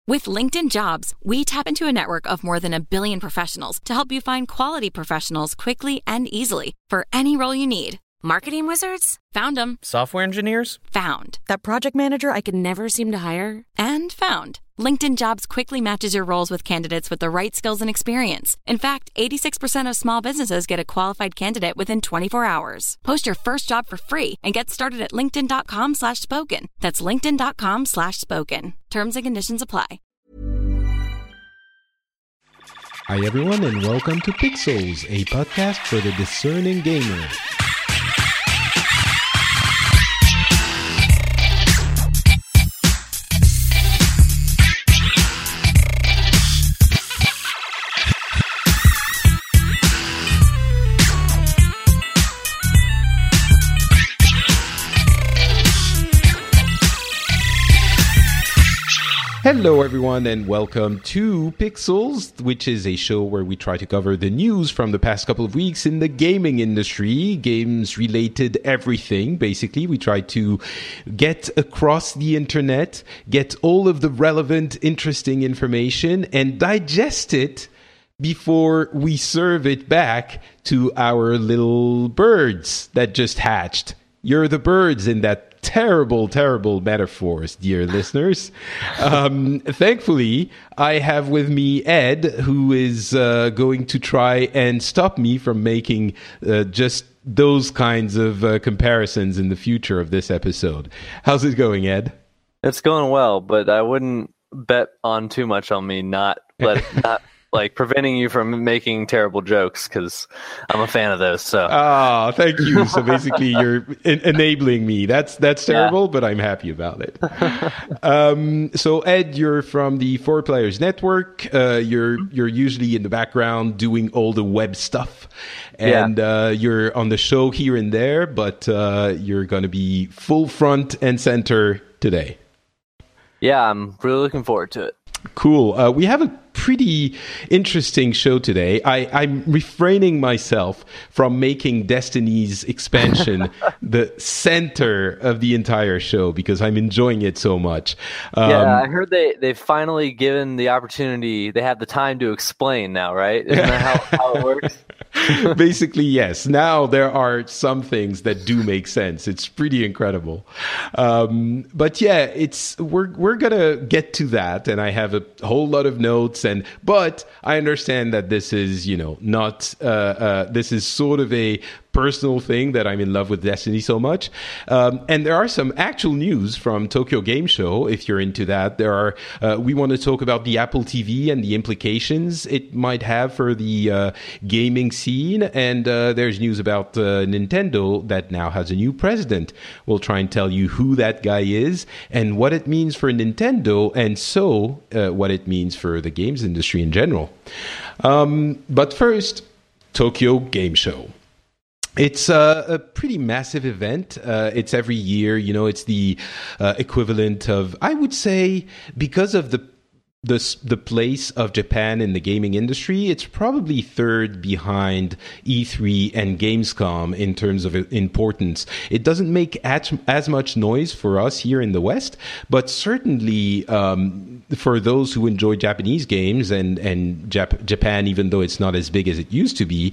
With LinkedIn Jobs, we tap into a network of more than 1 billion professionals to help you find quality professionals quickly and easily for any role you need. Marketing wizards? Found them. Software engineers? Found. That project manager I could never seem to hire? And found. LinkedIn Jobs quickly matches your roles with candidates with the right skills and experience. In fact, 86% of small businesses get a qualified candidate within 24 hours. Post your first job for free and get started at linkedin.com/spoken. That's linkedin.com/spoken. Terms and conditions apply. Hi everyone and welcome to Pixels, a podcast for the discerning gamer. Hello everyone and welcome to Pixels, which is a show where we try to cover the news from the past couple of weeks in the gaming industry, games related everything. Basically, we try to get across the internet, get all of the relevant, interesting information and digest it before we serve it back to our little birds that just hatched. You're the birds in that terrible metaphors, dear listeners. Thankfully, I have with me Ed, who is going to try and stop me from making just those kinds of comparisons in the future of this episode. How's it going, Ed? It's going well, but I wouldn't bet on too much on me not preventing you from making terrible jokes, because I'm a fan of those. So, thank you. So basically, you're enabling me. That's terrible, yeah. But I'm happy about it. So Ed, you're from the Four Players Network. You're usually in the background doing all the web stuff, and you're on the show here and there. But you're going to be full front and center today. Yeah, I'm really looking forward to it. Cool. We have a pretty interesting show today. I'm refraining myself from making Destiny's expansion the center of the entire show because I'm enjoying it so much. I heard they've finally given the opportunity. They have the time to explain now, right? Isn't that how it works? Basically, yes. Now there are some things that do make sense. It's pretty incredible. But yeah, we're gonna get to that, and I have a whole lot of notes. But I understand that this is, not. This is sort of a personal thing that I'm in love with Destiny so much. And there are some actual news from Tokyo Game Show, if you're into that. We want to talk about the Apple TV and the implications it might have for the gaming scene. And there's news about Nintendo that now has a new president. We'll try and tell you who that guy is and what it means for Nintendo, and so what it means for the games industry in general. But first, Tokyo Game Show. It's a pretty massive event. It's every year. It's the equivalent of, I would say, because of the place of Japan in the gaming industry, it's probably third behind E3 and Gamescom in terms of importance. It doesn't make as much noise for us here in the West, but certainly for those who enjoy Japanese games and Japan, even though it's not as big as it used to be,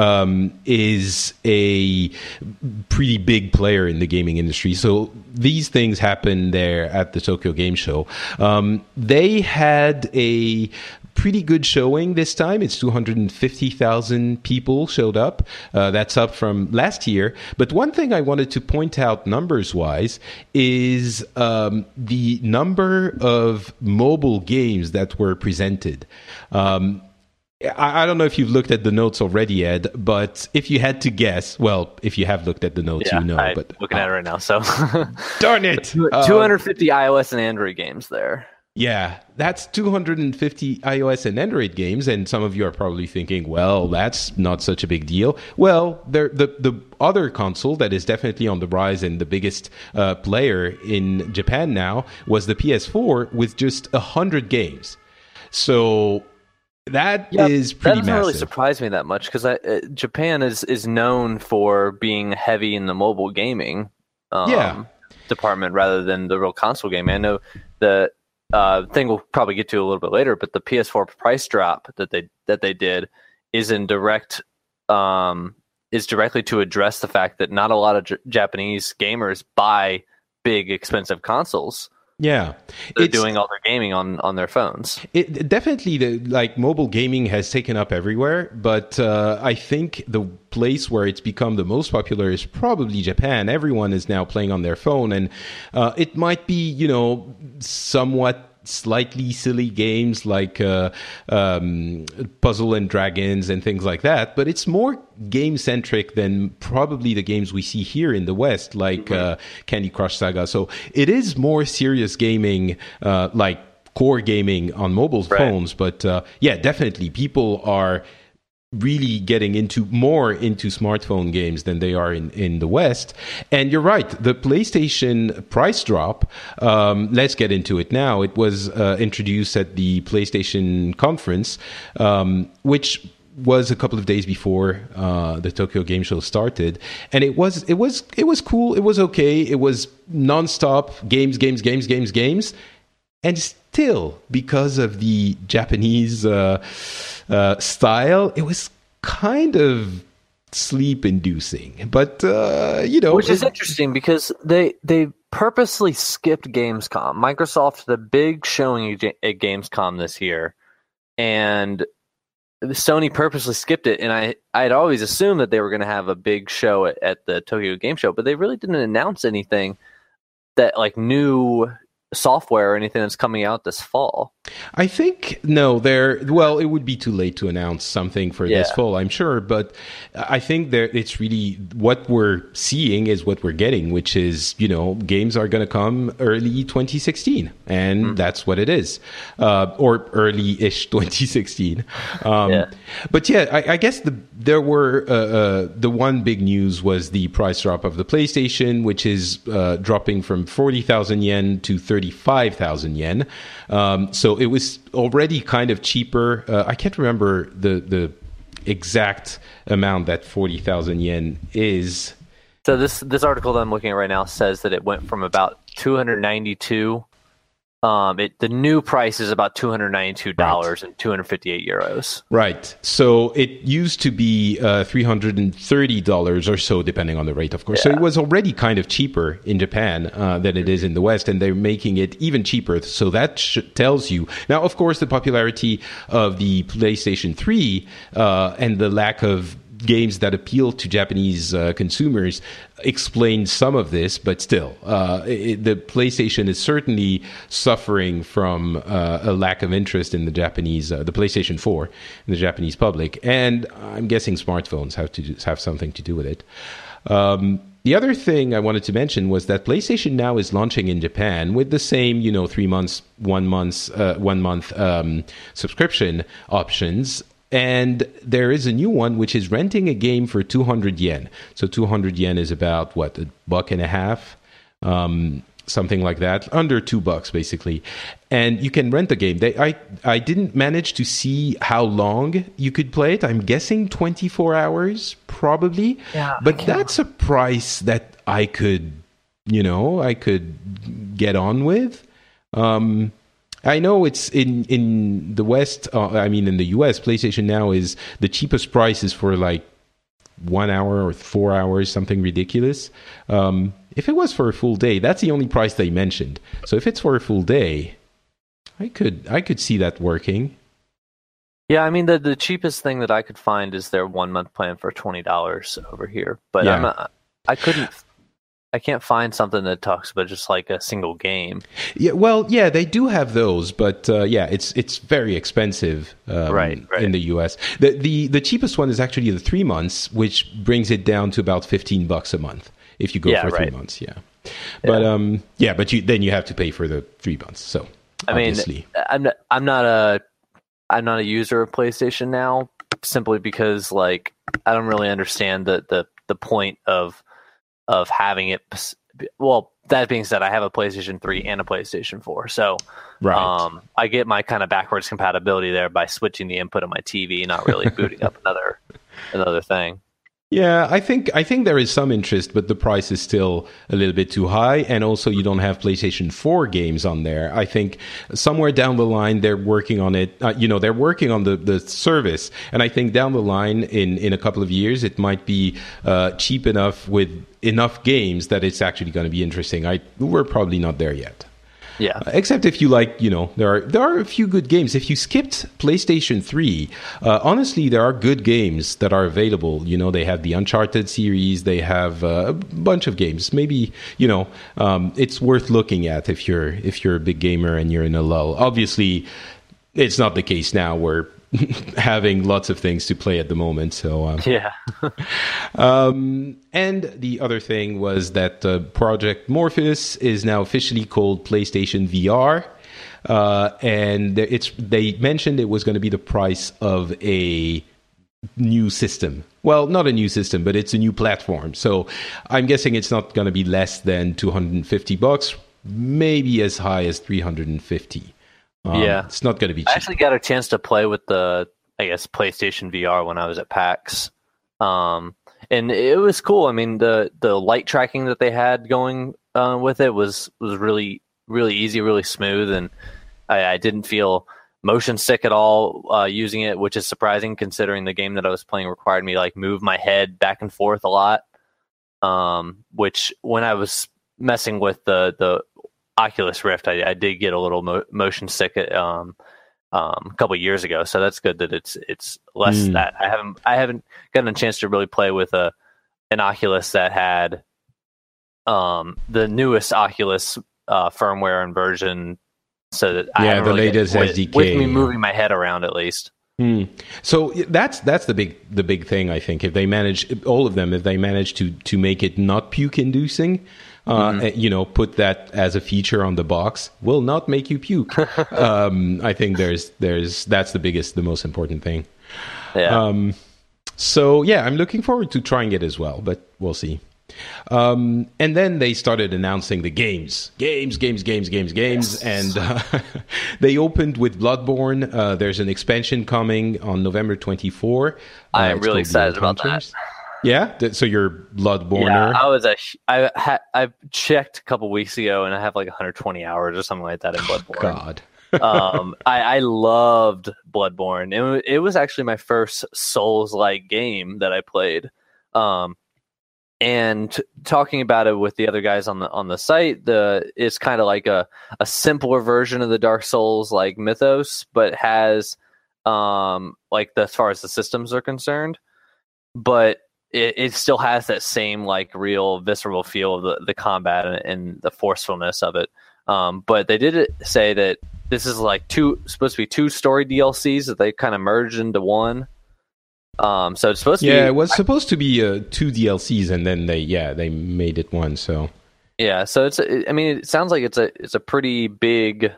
is a pretty big player in the gaming industry. So these things happen there at the Tokyo Game Show. They had a pretty good showing this time. It's 250,000 people showed up. That's up from last year. But one thing I wanted to point out numbers-wise is the number of mobile games that were presented. I don't know if you've looked at the notes already, Ed, but if you had to guess, well, if you have looked at the notes, I'm but looking at it right now. So, darn it, 250 iOS and Android games there. Yeah, that's 250 iOS and Android games, and some of you are probably thinking, well, that's not such a big deal. Well, the other console that is definitely on the rise and the biggest player in Japan now was the PS4 with just 100 games. So that is pretty massive. That doesn't really surprise me that much, because Japan is known for being heavy in the mobile gaming department rather than the real console game. I know the thing we'll probably get to a little bit later, but the PS4 price drop that they did is in direct is directly to address the fact that not a lot of Japanese gamers buy big expensive consoles. Yeah, they're doing all their gaming on their phones. It definitely, mobile gaming has taken up everywhere, but I think the place where it's become the most popular is probably Japan. Everyone is now playing on their phone, and it might be, somewhat slightly silly games like Puzzle and Dragons and things like that, but it's more game-centric than probably the games we see here in the West, like Candy Crush Saga. So it is more serious gaming, like core gaming on mobile phones, but definitely people are really getting into smartphone games than they are in the West. And you're right, the PlayStation price drop, let's get into it now. It was introduced at the PlayStation conference, which was a couple of days before the Tokyo Game Show started, and it was cool. It was okay. It was nonstop games, and still, because of the Japanese style, it was kind of sleep-inducing. But which is interesting because they purposely skipped Gamescom. Microsoft had a big showing at Gamescom this year, and Sony purposely skipped it. And I'd always assumed that they were going to have a big show at the Tokyo Game Show, but they really didn't announce anything that like new software or anything that's coming out this fall. I think it would be too late to announce something for this fall, I'm sure, but I think it's really what we're seeing is what we're getting, which is, games are going to come early 2016, and that's what it is, or early-ish 2016. But I guess there were the one big news was the price drop of the PlayStation, which is dropping from 40,000 yen to 35,000 yen. So it was already kind of cheaper. I can't remember the exact amount that 40,000 yen is. So this article that I'm looking at right now says that it went from about 292. The new price is about $292 and 258 euros. Right. So it used to be $330 or so, depending on the rate, of course. Yeah. So it was already kind of cheaper in Japan than it is in the West, and they're making it even cheaper. So that tells you. Now, of course, the popularity of the PlayStation 3 and the lack of games that appeal to Japanese consumers explains some of this, but still, the PlayStation is certainly suffering from a lack of interest in the PlayStation 4 in the Japanese public, and I'm guessing smartphones have something to do with it. The other thing I wanted to mention was that PlayStation Now is launching in Japan with the same, 3 months, 1 month subscription options. And there is a new one, which is renting a game for 200 yen. So 200 yen is about, $1.50? Something like that. Under $2, basically. And you can rent the game. I didn't manage to see how long you could play it. I'm guessing 24 hours, probably. Yeah, but that's a price that I could get on with. I know it's in the West, in the US, PlayStation Now is the cheapest price is for 1 hour or 4 hours, something ridiculous. If it was for a full day, that's the only price they mentioned. So if it's for a full day, I could see that working. Yeah, the cheapest thing that I could find is their 1 month plan for $20 over here. But I can't find something that talks about just like a single game. Yeah, well, they do have those, but it's very expensive in the US. The cheapest one is actually the 3 months, which brings it down to about $15 a month if you go for 3 months. Yeah, but then you have to pay for the 3 months. So obviously, I'm not a user of PlayStation Now simply because I don't really understand the point of having it. Well, that being said, I have a PlayStation 3 and a PlayStation 4, so I get my kind of backwards compatibility there by switching the input of my TV, not really booting up another thing. Yeah, I think there is some interest, but the price is still a little bit too high, and also you don't have PlayStation 4 games on there. I think somewhere down the line they're working on it. They're working on the service, and I think down the line in a couple of years it might be cheap enough with enough games that it's actually going to be interesting. We're probably not there yet. Yeah. Except if you like, there are a few good games. If you skipped PlayStation 3, honestly, there are good games that are available. They have the Uncharted series. They have a bunch of games. Maybe, it's worth looking at if you're a big gamer and you're in a lull. Obviously, it's not the case now. We're having lots of things to play at the moment. So yeah. And the other thing was that Project Morpheus is now officially called PlayStation VR, and they mentioned it was going to be the price of a new system. Well, not a new system, but it's a new platform. So I'm guessing it's not going to be less than $250, maybe as high as $350. Yeah, it's not going to be cheap. I actually got a chance to play with the, PlayStation VR when I was at PAX, and it was cool. I mean, the light tracking that they had going with it was really, really easy, really smooth, and I didn't feel motion sick at all using it, which is surprising considering the game that I was playing required me to move my head back and forth a lot. Which when I was messing with the Oculus Rift, I did get a little motion sick a couple of years ago, so that's good that it's less than that. I haven't gotten a chance to really play with an Oculus that had the newest Oculus firmware and version, so that I haven't the really latest SDK with me moving my head around at least. So that's the big thing. I think if they manage to make it not puke inducing. Put that as a feature on the box, will not make you puke. I think that's the most important thing. Yeah. So yeah, I'm looking forward to trying it as well, but we'll see. And then they started announcing the games, yes. And they opened with Bloodborne. There's an expansion coming on November 24. I am really excited about that. Yeah, so you're Bloodborner. Yeah, I checked a couple weeks ago, and I have 120 hours or something like that in Bloodborne. God. I loved Bloodborne. It was actually my first Souls-like game that I played. And talking about it with the other guys on the site, it's kind of like a simpler version of the Dark Souls mythos, but has as far as the systems are concerned, but it still has that same real visceral feel of the combat and the forcefulness of it. But they did say that this is supposed to be two story DLCs that they kind of merged into one. So it's supposed to be. Yeah, it was supposed to be two DLCs, and then they made it one. So yeah, so it sounds like it's a pretty big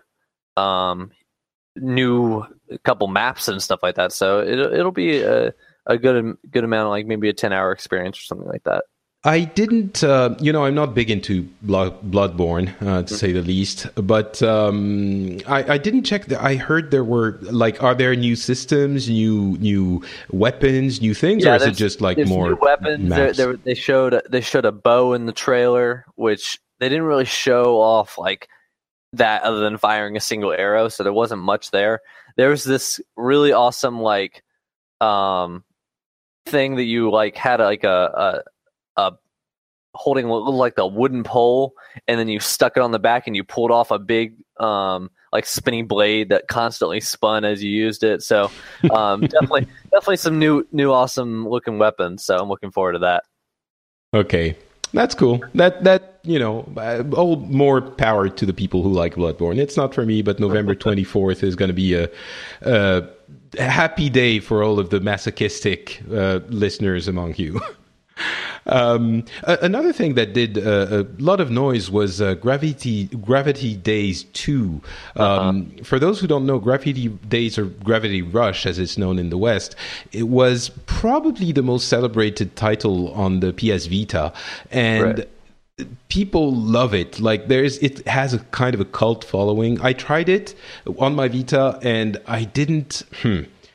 new couple maps and stuff like that. So it'll be a good amount, maybe a 10-hour experience or something like that. I didn't, I'm not big into Bloodborne, to say the least, but I didn't check. I heard there were, are there new systems, new weapons, new things, or is it just more new weapons? Maps? They showed a bow in the trailer, which they didn't really show off that other than firing a single arrow, so there wasn't much there. There was this really awesome thing that you had a holding like a wooden pole, and then you stuck it on the back and you pulled off a big spinning blade that constantly spun as you used it. So definitely some new awesome looking weapons. So I'm looking forward to that. Okay, that's cool. That all more power to the people who like Bloodborne. It's not for me, but November 24th is going to be a happy day for all of the masochistic listeners among you. Another thing that did a lot of noise was Gravity Days 2. For those who don't know, Gravity Days, or Gravity Rush as it's known in the West, it was probably the most celebrated title on the PS Vita, and people love it. It has a kind of a cult following. I tried it on my Vita, and I didn't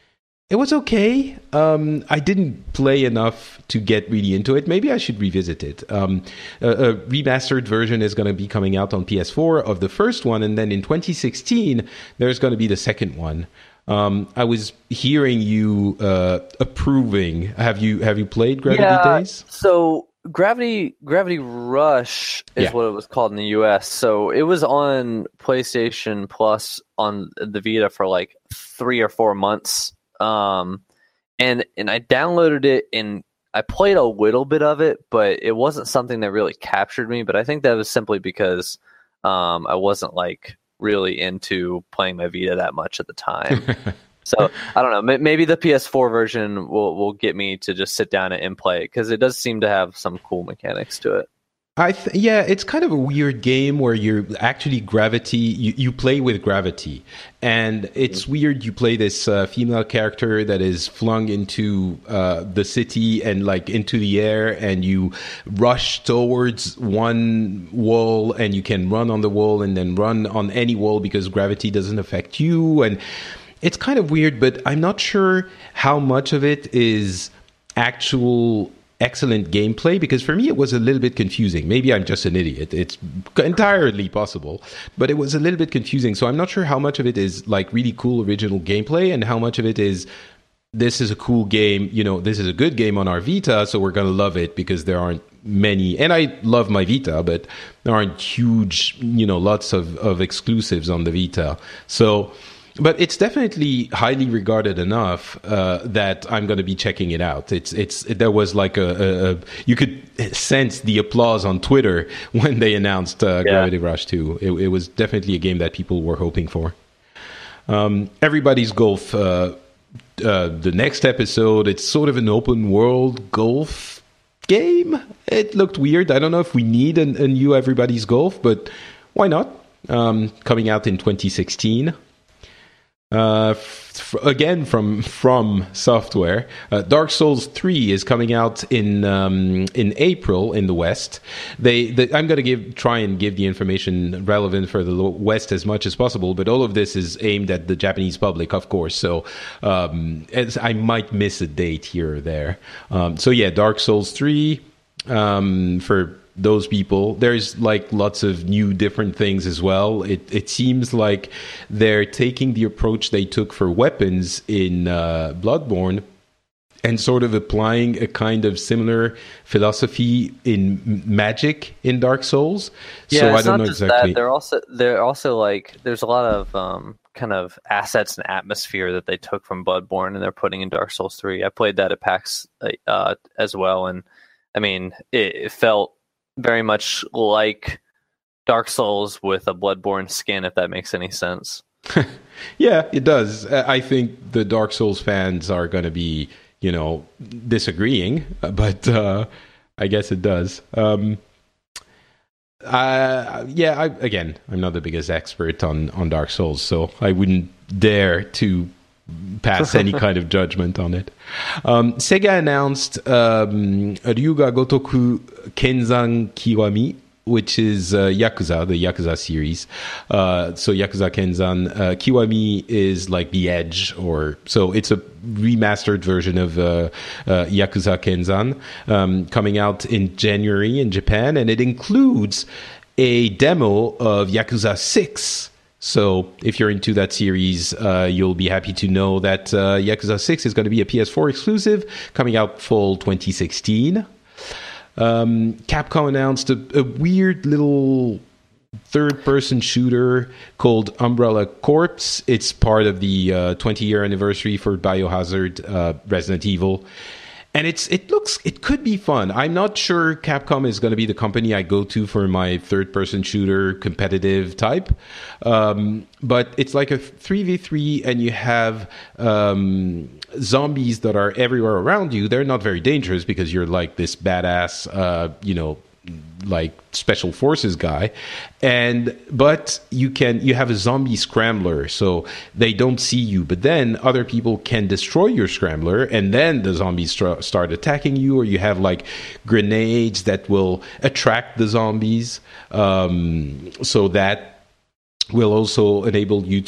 It was okay. I didn't play enough to get really into it. Maybe I should revisit it. A remastered version is going to be coming out on PS4 of the first one, and then in 2016 there's going to be the second one. I was hearing you approving. Have you played Gravity Days? So Gravity Rush is what it was called in the US. So it was on PlayStation Plus on the Vita for like 3 or 4 months. And I downloaded it and I played a little bit of it, but it wasn't something that really captured me. But I think that was simply because I wasn't like really into playing my Vita that much at the time. So I don't know. Maybe the PS4 version will get me to just sit down and play it, because it does seem to have some cool mechanics to it. Yeah, it's kind of a weird game where you're actually gravity. You play with gravity, and it's weird. You play this female character that is flung into the city and like into the air, and you rush towards one wall, and you can run on the wall and then run on any wall because gravity doesn't affect you. And it's kind of weird, but I'm not sure how much of it is actual excellent gameplay, because for me it was a little bit confusing. Maybe I'm just an idiot. It's entirely possible, but it was a little bit confusing. So I'm not sure how much of it is like really cool original gameplay and how much of it is this is a cool game, this is a good game on our Vita, so we're going to love it because there aren't many, and I love my Vita, but there aren't huge, lots of exclusives on the Vita. So but it's definitely highly regarded enough that I'm going to be checking it out. There was like you could sense the applause on Twitter when they announced Gravity Rush 2. It was definitely a game that people were hoping for. Everybody's Golf, the next episode, it's sort of an open world golf game. It looked weird. I don't know if we need a new Everybody's Golf, but why not? Coming out in 2016. Again from From Software, Dark Souls 3 is coming out in April in the West. I'm going to try and give the information relevant for the West as much as possible, but all of this is aimed at the Japanese public, of course. So I might miss a date here or there. So yeah, Dark Souls 3 for those people. There's like lots of new different things as well. It seems like they're taking the approach they took for weapons in Bloodborne and sort of applying a kind of similar philosophy in magic in Dark Souls. Yeah, so it's I don't not know just exactly. that. They're also like there's a lot of kind of assets and atmosphere that they took from Bloodborne and they're putting in Dark Souls 3. I played that at PAX as well, and I mean it felt very much like Dark Souls with a Bloodborne skin, if that makes any sense. Yeah, it does. I think the Dark Souls fans are going to be, disagreeing, but I guess it does. I'm not the biggest expert on Dark Souls, so I wouldn't dare to pass any kind of judgment on it. Sega announced Ryuga Gotoku Kenzan Kiwami, which is Yakuza, the Yakuza series. So Yakuza Kenzan Kiwami is like the Edge, so it's a remastered version of Yakuza Kenzan, coming out in January in Japan, and it includes a demo of Yakuza 6. So if you're into that series, you'll be happy to know that Yakuza 6 is going to be a PS4 exclusive, coming out fall 2016. Capcom announced a weird little third-person shooter called Umbrella Corps. It's part of the 20-year anniversary for Biohazard Resident Evil. And it could be fun. I'm not sure Capcom is going to be the company I go to for my third-person shooter competitive type. But it's like a 3v3, and you have zombies that are everywhere around you. They're not very dangerous because you're like this badass, like special forces guy, but you have a zombie scrambler, so they don't see you, but then other people can destroy your scrambler, and then the zombies start attacking you, or you have like grenades that will attract the zombies, so that will also enable you to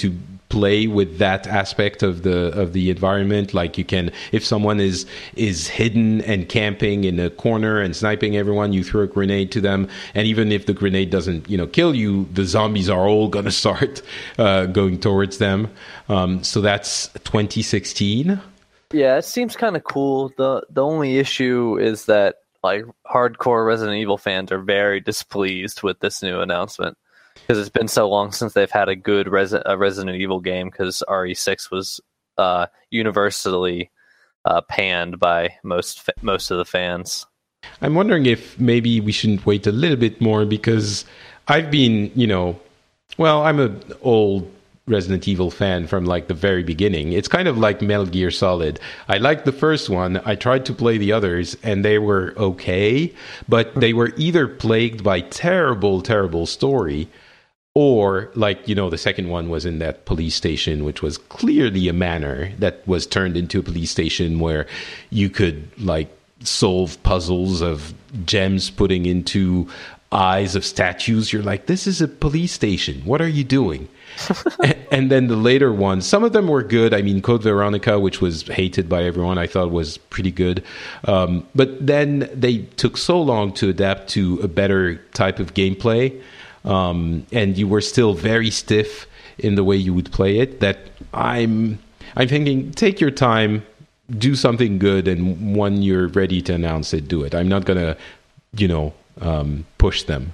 play with that aspect of the environment. Like you can, if someone is hidden and camping in a corner and sniping everyone, you throw a grenade to them, and even if the grenade doesn't kill you, the zombies are all gonna start going towards them. So that's 2016. Yeah, it seems kind of cool. The only issue is that like hardcore Resident Evil fans are very displeased with this new announcement, because it's been so long since they've had a good Resident Evil game, because RE6 was universally panned by most of the fans. I'm wondering if maybe we shouldn't wait a little bit more, because I've been, I'm an old Resident Evil fan from like the very beginning. It's kind of like Metal Gear Solid. I liked the first one. I tried to play the others and they were okay, but they were either plagued by terrible story, or like, the second one was in that police station, which was clearly a manor that was turned into a police station where you could like solve puzzles of gems putting into eyes of statues. You're like, this is a police station. What are you doing? And then the later ones, some of them were good. I mean, Code Veronica, which was hated by everyone, I thought was pretty good. But then they took so long to adapt to a better type of gameplay. And you were still very stiff in the way you would play it, that I'm thinking, take your time, do something good, and when you're ready to announce it, do it. I'm not going to, push them.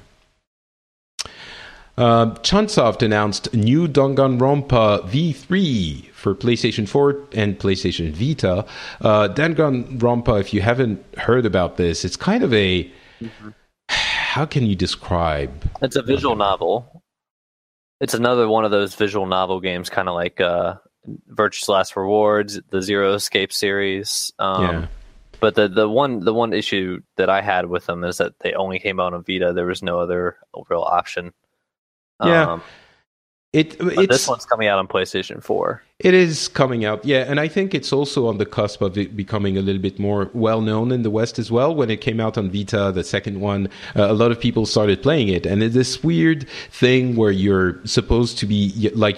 Chunsoft announced new Danganronpa V3 for PlayStation 4 and PlayStation Vita. Danganronpa, if you haven't heard about this, it's kind of a... How can you describe? It's a visual novel. It's another one of those visual novel games, kind of like Virtue's Last Rewards, the Zero Escape series. But the one issue that I had with them is that they only came out on Vita. There was no other real option. This one's coming out on PlayStation 4. It is coming out, yeah, and I think it's also on the cusp of it becoming a little bit more well-known in the West as well. When it came out on Vita, the second one, a lot of people started playing it, and it's this weird thing where you're supposed to be, like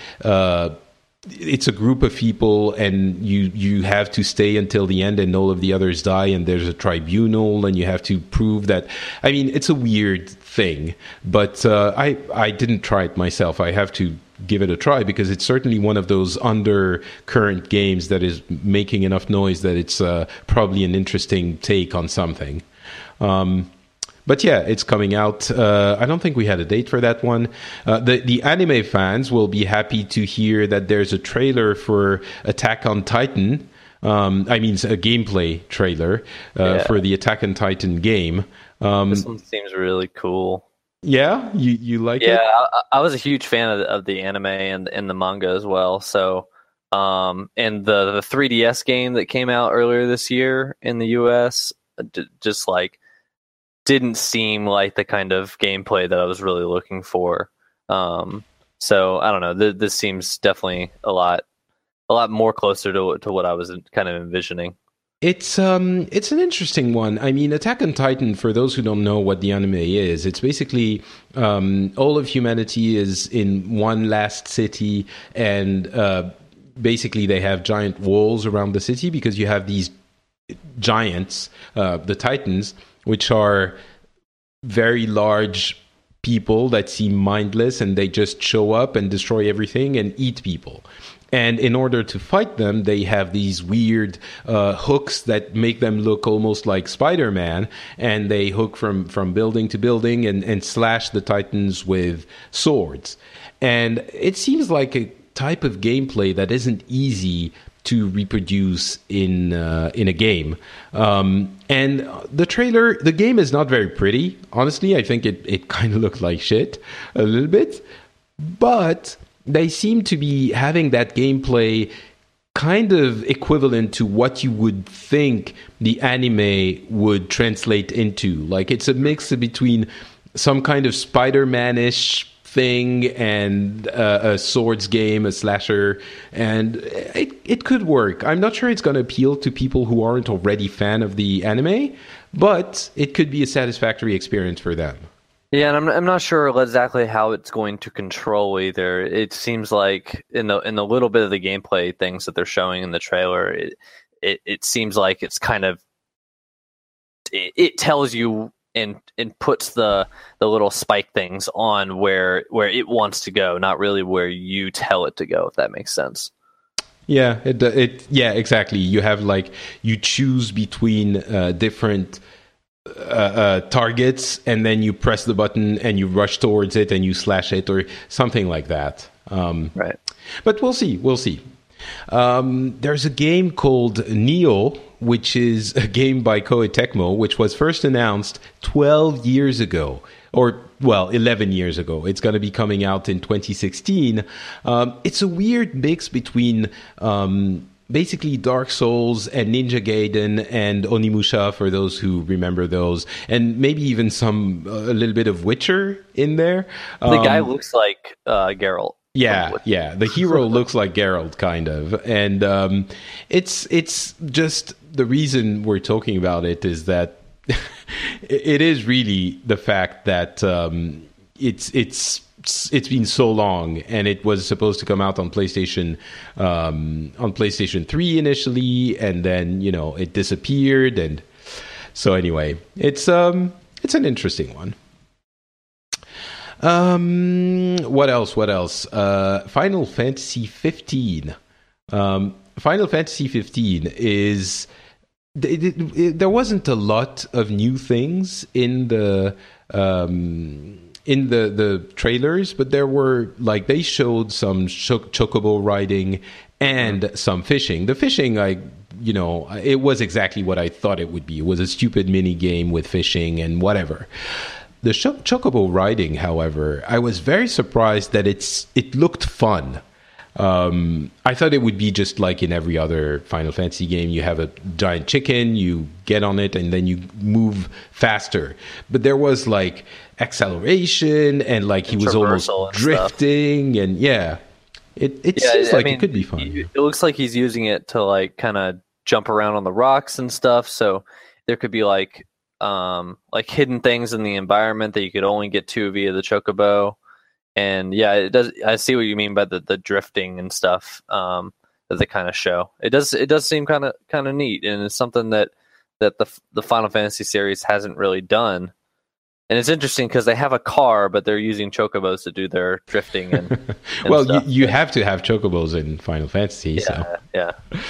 it's a group of people, and you have to stay until the end, and all of the others die, and there's a tribunal, and you have to prove that. I mean, it's a weird thing, but I didn't try it myself. I have to give it a try, because it's certainly one of those undercurrent games that is making enough noise that it's probably an interesting take on something. But yeah, it's coming out. I don't think we had a date for that one. The anime fans will be happy to hear that there's a trailer for Attack on Titan. I mean, a gameplay trailer for the Attack on Titan game. This one seems really cool. Yeah? You like it? Yeah, I was a huge fan of the anime and the manga as well. So, and the 3DS game that came out earlier this year in the US, just like, didn't seem like the kind of gameplay that I was really looking for. So I don't know. This seems definitely a lot more closer to what I was kind of envisioning. It's an interesting one. I mean, Attack on Titan, for those who don't know what the anime is, it's basically all of humanity is in one last city, and basically they have giant walls around the city, because you have these giants, the Titans, which are very large people that seem mindless, and they just show up and destroy everything and eat people. And in order to fight them, they have these weird hooks that make them look almost like Spider-Man, and they hook from building to building and slash the Titans with swords. And it seems like a type of gameplay that isn't easy to reproduce in a game. And the game is not very pretty. Honestly, I think it kind of looked like shit a little bit. But they seem to be having that gameplay kind of equivalent to what you would think the anime would translate into. Like, it's a mix between some kind of Spider-Man-ish thing and a swords game, a slasher, and it could work. I'm not sure it's going to appeal to people who aren't already fan of the anime, but it could be a satisfactory experience for them. Yeah, and I'm not sure exactly how it's going to control either. It seems like in the little bit of the gameplay things that they're showing in the trailer, it seems like it's kind of it tells you and puts the little spike things on where it wants to go, not really where you tell it to go, if that makes sense. Yeah, yeah, exactly. You have you choose between different targets, and then you press the button and you rush towards it and you slash it or something like that. Right. But we'll see. There's a game called Neo, which is a game by Koei Tecmo, which was first announced 12 years ago. Or, 11 years ago. It's going to be coming out in 2016. It's a weird mix between basically Dark Souls and Ninja Gaiden and Onimusha, for those who remember those, and maybe even a little bit of Witcher in there. The guy looks like Geralt. Yeah. The hero looks like Geralt, kind of. And it's just the reason we're talking about it is that it is really the fact that it's been so long, and it was supposed to come out on PlayStation 3 initially, and then it disappeared, and so anyway, it's an interesting one. What else? Final Fantasy 15. Final Fantasy 15 is. There wasn't a lot of new things in the trailers, but there were they showed some chocobo riding and some fishing. The fishing, it was exactly what I thought it would be. It was a stupid mini game with fishing and whatever. The chocobo riding, however, I was very surprised that it looked fun. I thought it would be just like in every other Final Fantasy game. You have a giant chicken, you get on it, and then you move faster. But there was acceleration, and he was almost drifting, and it seems like it could be fun. It looks like he's using it to kind of jump around on the rocks and stuff. So there could be hidden things in the environment that you could only get to via the chocobo. And yeah, it does. I see what you mean by the drifting and stuff that they kind of show. It does seem kind of neat, and it's something that the Final Fantasy series hasn't really done. And it's interesting because they have a car, but they're using chocobos to do their drifting and well, stuff. you have to have chocobos in Final Fantasy. Yeah.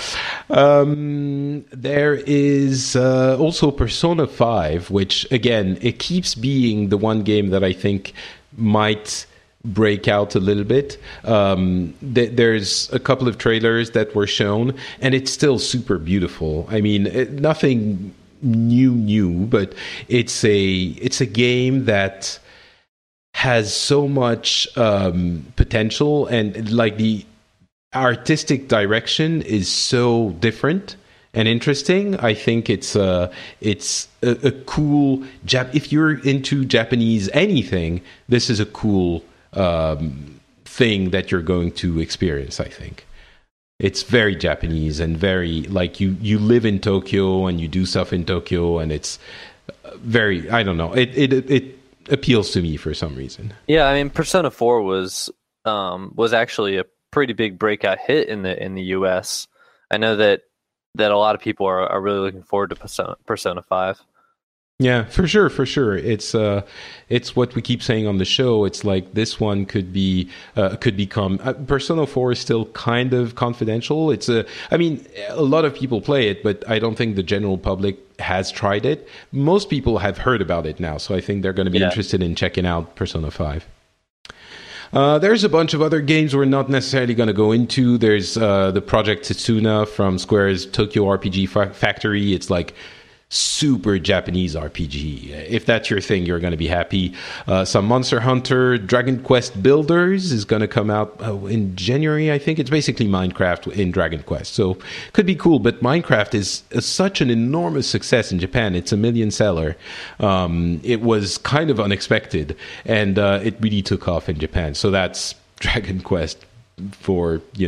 There is also Persona 5, which again, it keeps being the one game that I think might break out a little bit. There's a couple of trailers that were shown, and it's still super beautiful. I mean, nothing new, but it's a game that has so much potential, and the artistic direction is so different and interesting. I think it's a cool if you're into Japanese anything, this is a cool thing that you're going to experience. I think it's very Japanese and very you live in Tokyo and you do stuff in Tokyo, and it's very, I don't know, it appeals to me for some reason. Yeah, I mean, Persona 4 was actually a pretty big breakout hit in the US. I know that a lot of people are really looking forward to Persona 5. Yeah, for sure. It's what we keep saying on the show. It's this one could become. Persona 4 is still kind of confidential. I mean, a lot of people play it, but I don't think the general public has tried it. Most people have heard about it now, so I think they're going to be interested in checking out Persona 5. There's a bunch of other games we're not necessarily going to go into. There's the Project Tsuna from Square's Tokyo RPG Factory. It's super Japanese RPG. If that's your thing, you're going to be happy. Some Monster Hunter. Dragon Quest Builders is going to come out in January, I think. It's basically Minecraft in Dragon Quest, so could be cool. But Minecraft is such an enormous success in Japan. It's a million seller. It was kind of unexpected, and it really took off in Japan. So that's Dragon Quest for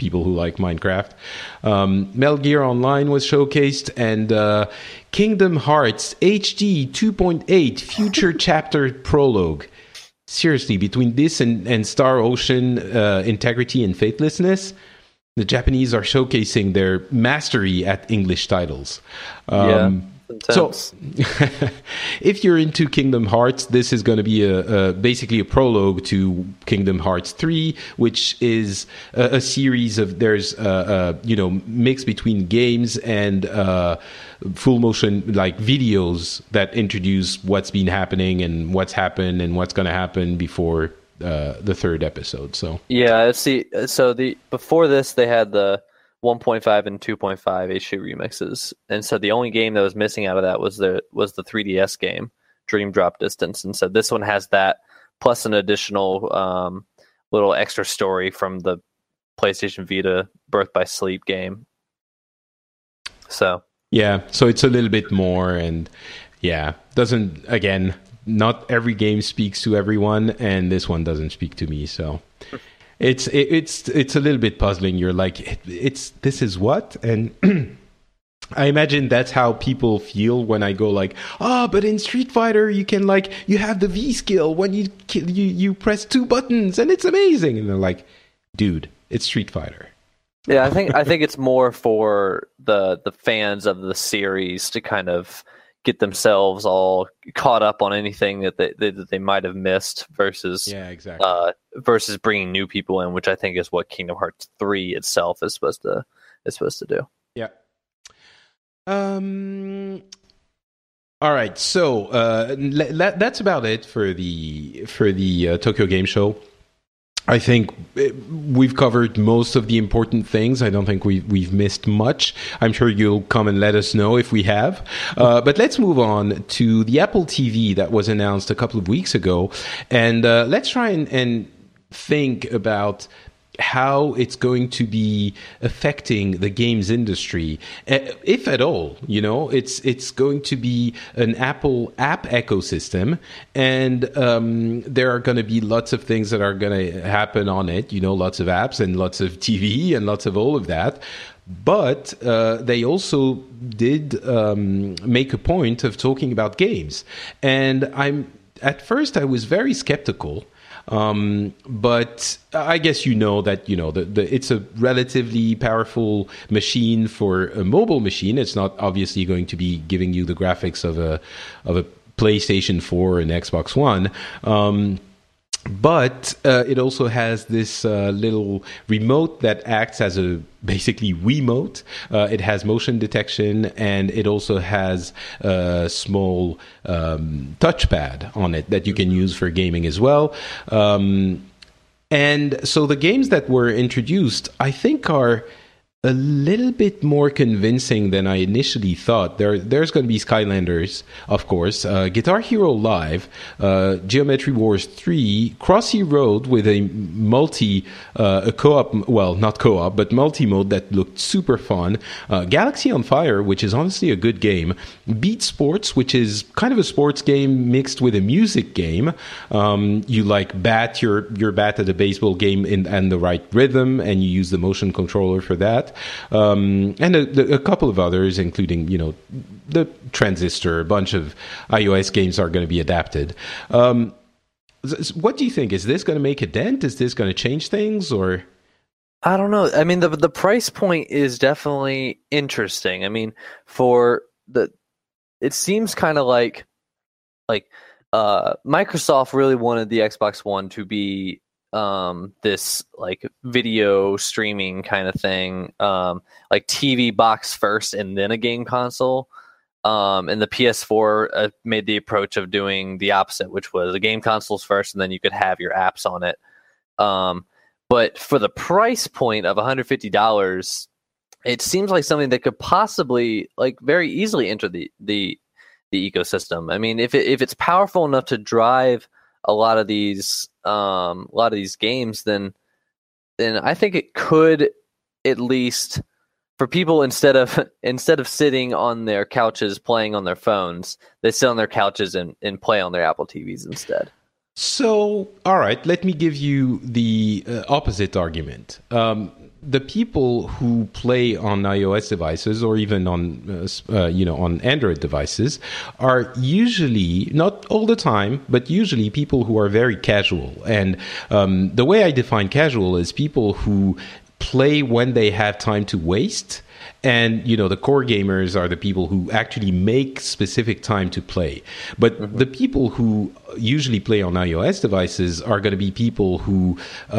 people who like Minecraft. Metal Gear Online was showcased, and Kingdom Hearts HD 2.8 Future Chapter Prologue. Seriously, between this and Star Ocean Integrity and Faithlessness, the Japanese are showcasing their mastery at English titles. So, if you're into Kingdom Hearts, this is going to be basically a prologue to Kingdom Hearts 3, which is a series of mix between games and full motion like videos that introduce what's been happening and what's happened and what's going to happen before the third episode. So before this they had the 1.5 and 2.5 HD remixes, and so the only game that was missing out of that was the 3DS game Dream Drop Distance, and so this one has that plus an additional little extra story from the PlayStation Vita Birth by Sleep game. So it's a little bit more, and not every game speaks to everyone, and this one doesn't speak to me, so it's a little bit puzzling. You're like, this is what? And I imagine that's how people feel when I go like, but in Street Fighter you can you have the V skill when you press 2 buttons and it's amazing, and they're like, dude, it's Street Fighter. Yeah, I think it's more for the fans of the series to kind of get themselves all caught up on anything that they might have missed versus versus bringing new people in, which I think is what Kingdom Hearts 3 itself is supposed to do. Yeah. All right. So that's about it for the Tokyo Game Show. I think we've covered most of the important things. I don't think we've missed much. I'm sure you'll come and let us know if we have. But let's move on to the Apple TV that was announced a couple of weeks ago. And let's try and think about how it's going to be affecting the games industry, if at all. It's going to be an Apple app ecosystem, and there are going to be lots of things that are going to happen on it, lots of apps and lots of TV and lots of all of that. But they also did make a point of talking about games, and at first I was very skeptical. But I guess that it's a relatively powerful machine for a mobile machine. It's not obviously going to be giving you the graphics of a PlayStation 4 and Xbox One. But it also has this little remote that acts as a basically Wiimote. It has motion detection, and it also has a small touchpad on it that you can use for gaming as well. And so the games that were introduced, I think, are a little bit more convincing than I initially thought. There's going to be Skylanders, of course, Guitar Hero Live, Geometry Wars 3, Crossy Road with a co-op, well, not co-op, but multi-mode that looked super fun, Galaxy on Fire, which is honestly a good game, Beat Sports, which is kind of a sports game mixed with a music game. You bat your bat at a baseball game and the right rhythm, and you use the motion controller for that. And a couple of others, including, the Transistor. A bunch of iOS games are going to be adapted. What do you think? Is this going to make a dent? Is this going to change things, or? I don't know. I mean, the price point is definitely interesting. I mean, it seems kind of like Microsoft really wanted the Xbox One to be this video streaming kind of thing, like TV box first and then a game console. And the PS4 made the approach of doing the opposite, which was the game consoles first and then you could have your apps on it. But for the price point of $150, it seems like something that could possibly very easily enter the ecosystem. I mean, if it's powerful enough to drive a lot of these games, then I think it could, at least for people, instead of sitting on their couches playing on their phones, they sit on their couches and play on their Apple TVs instead. So, all right, let me give you the opposite argument. The people who play on iOS devices or even on, on Android devices are usually, not all the time, but usually people who are very casual. And the way I define casual is people who play when they have time to waste. And, the core gamers are the people who actually make specific time to play. But the people who usually play on iOS devices are going to be people who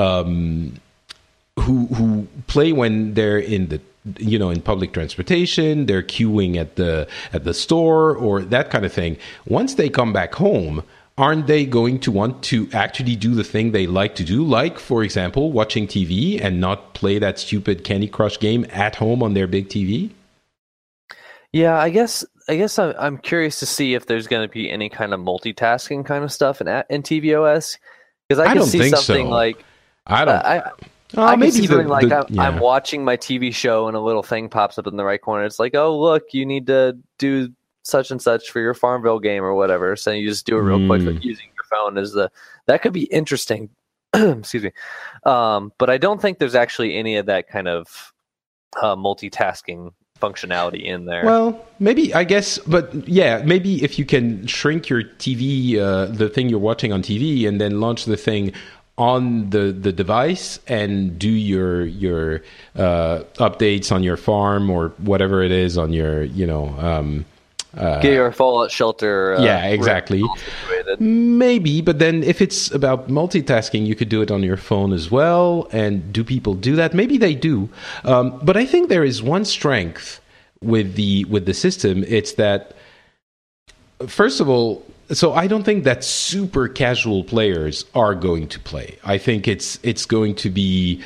play when they're in the in public transportation, they're queuing at the store or that kind of thing. Once they come back home, aren't they going to want to actually do the thing they like to do? Like, for example, watching TV and not play that stupid Candy Crush game at home on their big TV? Yeah, I guess I'm curious to see if there's going to be any kind of multitasking kind of stuff in tvOS, because I can see something so. Like I don't. I can see something like I'm watching my TV show and a little thing pops up in the right corner. It's like, oh look, you need to do such and such for your Farmville game or whatever. So you just do it real quick, but using your phone that could be interesting. Excuse me. But I don't think there's actually any of that kind of multitasking functionality in there. Well, maybe, I guess, but yeah, maybe if you can shrink your TV, the thing you're watching on TV, and then launch the thing on the device and do your updates on your farm or whatever it is on your, get your fallout shelter. Yeah, exactly. Maybe, but then if it's about multitasking, you could do it on your phone as well. And do people do that? Maybe they do. But I think there is one strength with the system. It's that, first of all, so I don't think that super casual players are going to play. I think it's going to be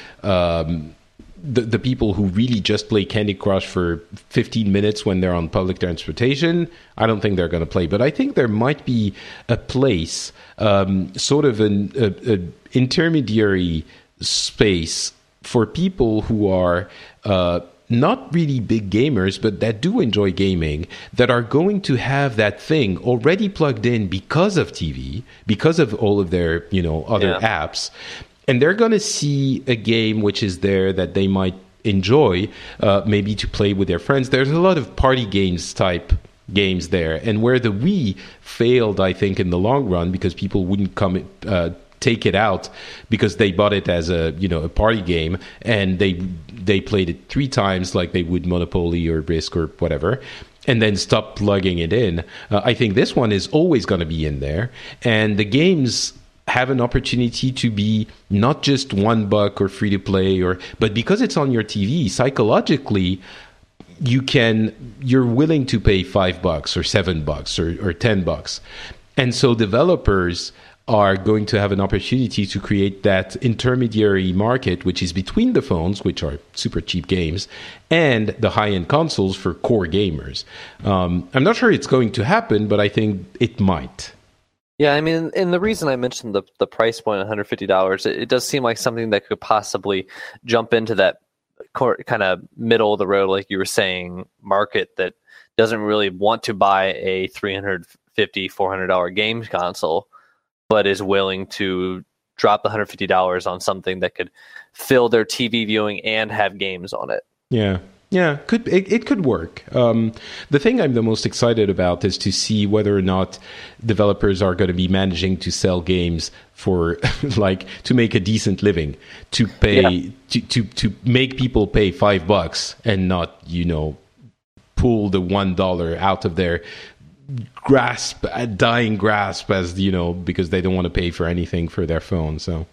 the people who really just play Candy Crush for 15 minutes when they're on public transportation. I don't think they're going to play. But I think there might be a place, sort of an intermediary space for people who are not really big gamers, but that do enjoy gaming, that are going to have that thing already plugged in because of TV, because of all of their, other apps. And they're going to see a game which is there that they might enjoy, maybe to play with their friends. There's a lot of party games type games there. And where the Wii failed, I think, in the long run, because people wouldn't take it out because they bought it as a party game, and they played it 3 times like they would Monopoly or Risk or whatever, and then stopped plugging it in. I think this one is always going to be in there, and the games have an opportunity to be not just $1 or free to play, but because it's on your TV, psychologically you're willing to pay $5 or $7 or $10, and so developers are going to have an opportunity to create that intermediary market, which is between the phones, which are super cheap games, and the high-end consoles for core gamers. I'm not sure it's going to happen, but I think it might. Yeah, I mean, and the reason I mentioned the price point, $150, it does seem like something that could possibly jump into that kind of middle of the road, like you were saying, market that doesn't really want to buy a $350, $400 games console, but is willing to drop the $150 on something that could fill their TV viewing and have games on it. Yeah. Yeah, it could work. The thing I'm the most excited about is to see whether or not developers are going to be managing to sell games for to make a decent living, to pay to make people pay $5 and not pull the $1 out of their dying grasp, as because they don't want to pay for anything for their phone. So.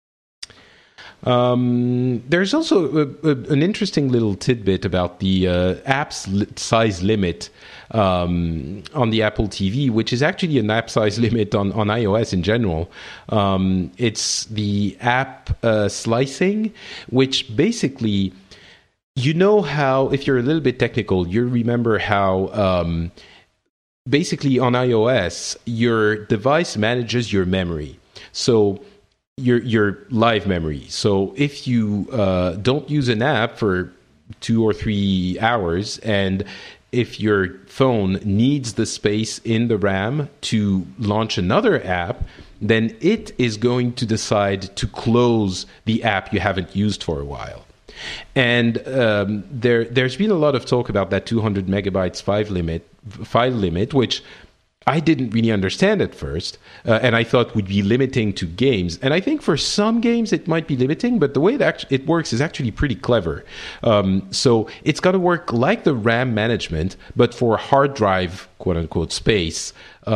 There's also an interesting little tidbit about the app's size limit on the Apple TV, which is actually an app size limit on iOS in general. It's the app slicing, which basically, how, if you're a little bit technical, you remember how basically on iOS, your device manages your memory. So your live memory. So if you don't use an app for 2 or 3 hours and if your phone needs the space in the RAM to launch another app, then it is going to decide to close the app you haven't used for a while. And there's been a lot of talk about that 200 megabytes file limit, which I didn't really understand at first, and I thought would be limiting to games. And I think for some games it might be limiting, but the way that it works is actually pretty clever. So it's going to work like the RAM management, but for hard drive, quote unquote, space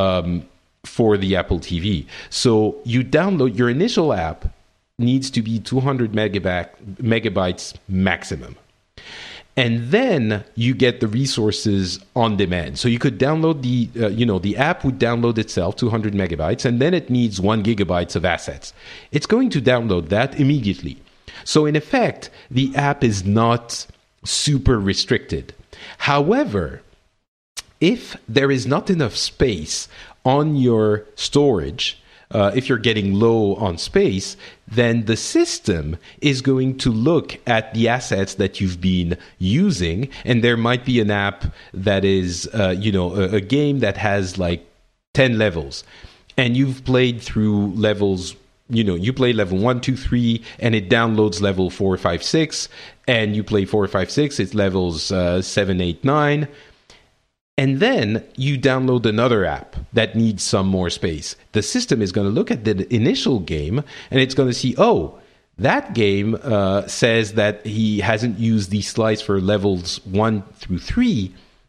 for the Apple TV. So you download your initial app needs to be 200 megabytes maximum. And then you get the resources on demand. So you could download the app would download itself 200 megabytes, and then it needs 1 gigabyte of assets. It's going to download that immediately. So in effect, the app is not super restricted. However, if there is not enough space on your storage, if you're getting low on space, then the system is going to look at the assets that you've been using, and there might be an app that is, a game that has like 10 levels, and you've played through levels. You play level 1, 2, 3, and it downloads level 4, 5, 6, and you play 4, 5, 6. It's levels 7, 8, 9. And then you download another app that needs some more space. The system is going to look at the initial game, and it's going to see, that game says that he hasn't used the slice for levels 1 through 3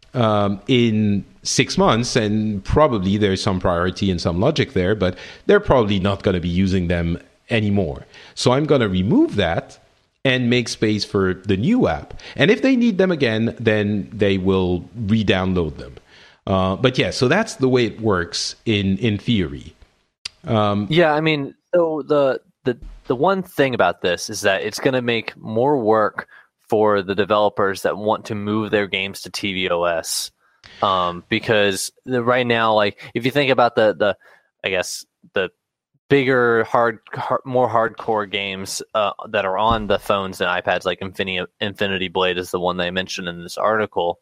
in 6 months, and probably there's some priority and some logic there, but they're probably not going to be using them anymore. So I'm going to remove that and make space for the new app. And if they need them again, then they will re-download them. But yeah, so that's the way it works in theory. I mean, so the one thing about this is that it's going to make more work for the developers that want to move their games to tvOS. Because right now, like if you think about the bigger, more hardcore games that are on the phones and iPads, like Infinity Blade is the one they mentioned in this article.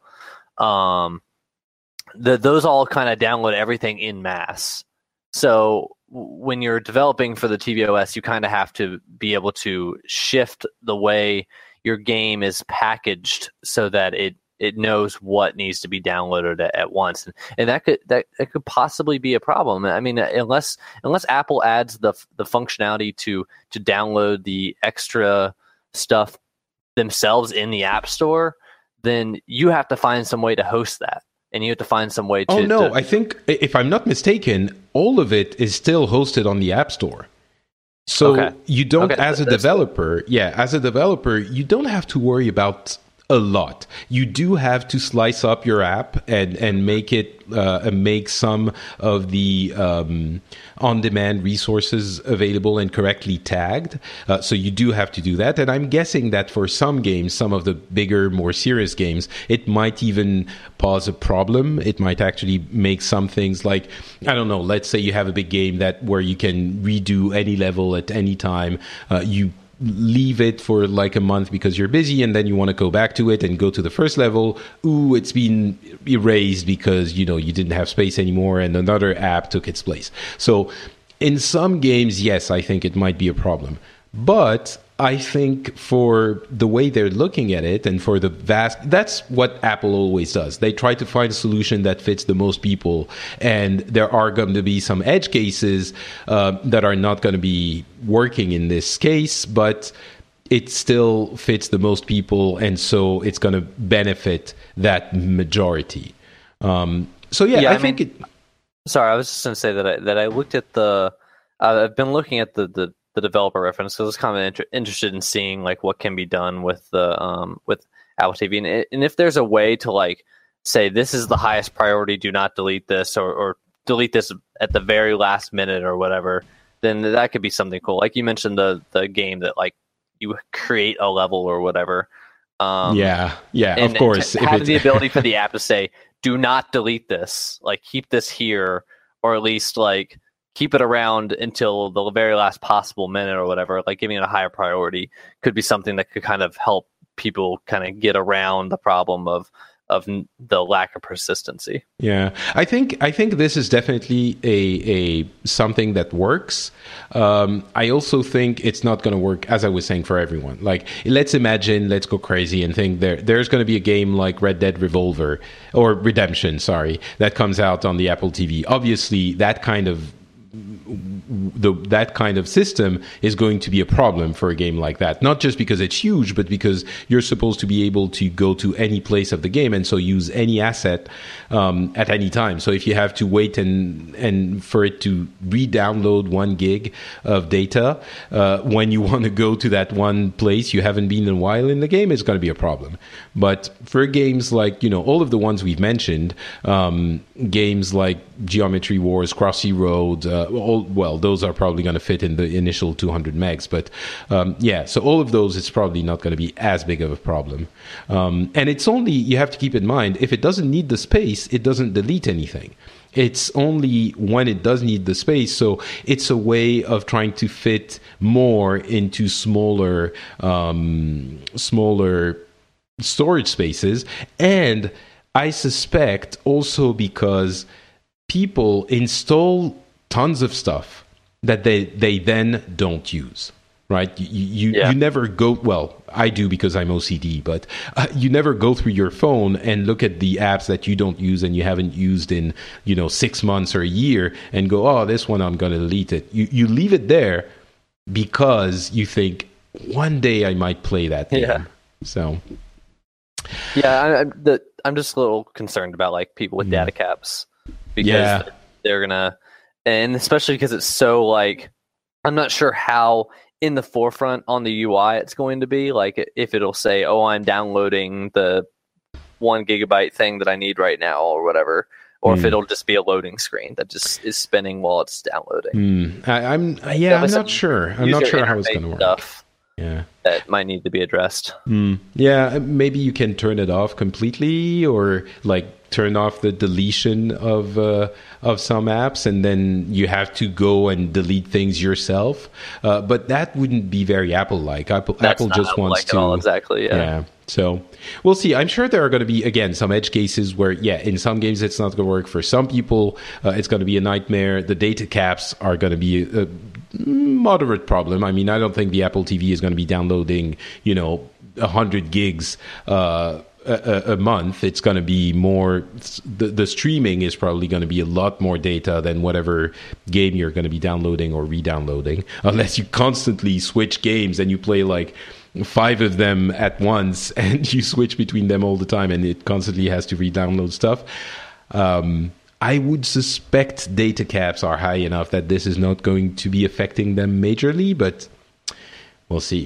Those all kind of download everything in mass. So when you're developing for the tvOS, you kind of have to be able to shift the way your game is packaged so that it knows what needs to be downloaded at once, and that could possibly be a problem. I mean, unless Apple adds the functionality to download the extra stuff themselves in the App Store, then you have to find some way to host that, and you have to find some way to. I think if I'm not mistaken, all of it is still hosted on the App Store. So you don't, as a developer, you don't have to worry about a lot. You do have to slice up your app and make it make some of the on-demand resources available and correctly tagged. So you do have to do that. And I'm guessing that for some games, some of the bigger, more serious games, it might even pose a problem. It might actually make some things like, I don't know, let's say you have a big game where you can redo any level at any time. You leave it for like a month because you're busy, and then you want to go back to it and go to the first level. Ooh, it's been erased because you didn't have space anymore and another app took its place. So in some games, yes, I think it might be a problem. But I think for the way they're looking at it and for the that's what Apple always does. They try to find a solution that fits the most people. And there are going to be some edge cases that are not going to be working in this case, but it still fits the most people. And so it's going to benefit that majority. I think Sorry, I was just going to say that I looked at I've been looking at the developer reference, so I was kind of interested in seeing like what can be done with the with Apple TV, and if there's a way to like say this is the highest priority, do not delete this, or delete this at the very last minute or whatever, then that could be something cool. Like you mentioned the game that like you create a level or whatever. Of course. Have the ability for the app to say, do not delete this, like keep this here, or at least like keep it around until the very last possible minute or whatever, like giving it a higher priority could be something that could kind of help people kind of get around the problem of the lack of persistency. Yeah, I think this is definitely a something that works. I also think it's not going to work, as I was saying, for everyone. Like, let's go crazy and think there's going to be a game like Red Dead Revolver or Redemption, that comes out on the Apple TV. Obviously, that kind of system is going to be a problem for a game like that. Not just because it's huge, but because you're supposed to be able to go to any place of the game and so use any asset at any time. So if you have to wait and for it to re-download 1 gig of data when you want to go to that one place you haven't been in a while in the game, it's going to be a problem. But for games like, all of the ones we've mentioned, games like Geometry Wars, Crossy Road, those are probably going to fit in the initial 200 megs. But so all of those, it's probably not going to be as big of a problem. And it's only, you have to keep in mind, if it doesn't need the space, it doesn't delete anything. It's only when it does need the space. So it's a way of trying to fit more into smaller storage spaces. And I suspect also because people install tons of stuff that they then don't use, right? You never go, well, I do because I'm OCD, but you never go through your phone and look at the apps that you don't use and you haven't used in 6 months or a year and go, oh, this one I'm going to delete it. You leave it there because you think one day I might play that game. Yeah. So I'm just a little concerned about like people with data caps because they're gonna, and especially because it's so like, I'm not sure how in the forefront on the UI it's going to be. Like if it'll say, oh, I'm downloading the 1 gigabyte thing that I need right now or whatever, or if it'll just be a loading screen that just is spinning while it's downloading. I'm not sure. I'm not sure how it's going to work. Stuff. Yeah, that might need to be addressed. Yeah, maybe you can turn it off completely, or like turn off the deletion of some apps, and then you have to go and delete things yourself. But that wouldn't be very Apple-like. Apple just wants to. All, exactly. Yeah. So we'll see. I'm sure there are going to be, again, some edge cases where, in some games it's not going to work. For some people, it's going to be a nightmare. The data caps are going to be a moderate problem. I mean, I don't think the Apple TV is going to be downloading, 100 gigs a month. It's going to be more, the streaming is probably going to be a lot more data than whatever game you're going to be downloading or re-downloading, unless you constantly switch games and you play like 5 of them at once and you switch between them all the time and it constantly has to re-download stuff. I would suspect data caps are high enough that this is not going to be affecting them majorly, but we'll see.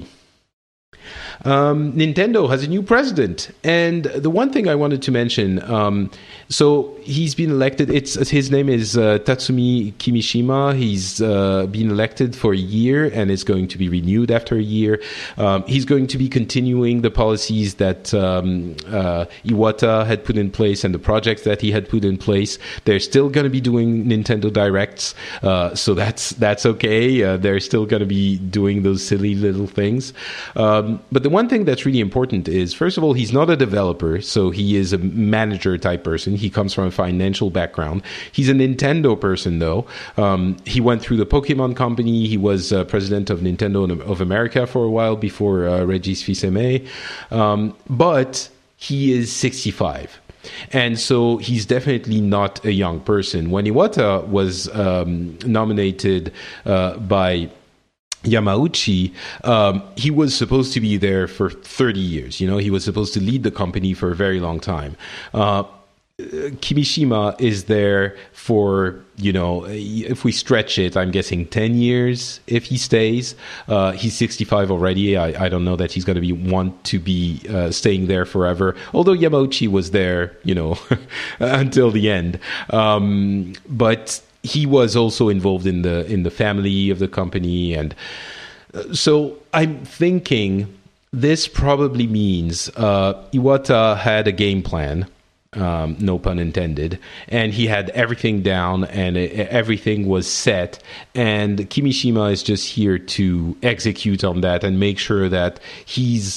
Nintendo has a new president, and the one thing I wanted to mention, so he's been elected. His name is Tatsumi Kimishima. He's been elected for a year, and it's going to be renewed after a year. He's going to be continuing the policies that Iwata had put in place and the projects that he had put in place. They're still going to be doing Nintendo Directs, so that's okay. They're still going to be doing those silly little things. But the one thing that's really important is, first of all, he's not a developer, so he is a manager type person. He comes from a financial background. He's a Nintendo person, though. He went through the Pokemon Company. He was president of Nintendo of America for a while before Regis Fils-Aimé. But he is 65. And so he's definitely not a young person. When Iwata was nominated by Yamauchi, he was supposed to be there for 30 years. He was supposed to lead the company for a very long time. Kimishima is there for, if we stretch it, I'm guessing 10 years if he stays. He's 65 already. I don't know that he's going to want to be staying there forever. Although Yamauchi was there, until the end. But he was also involved in the family of the company, and so I'm thinking this probably means Iwata had a game plan, no pun intended, and he had everything down and everything was set, and Kimishima is just here to execute on that and make sure that he's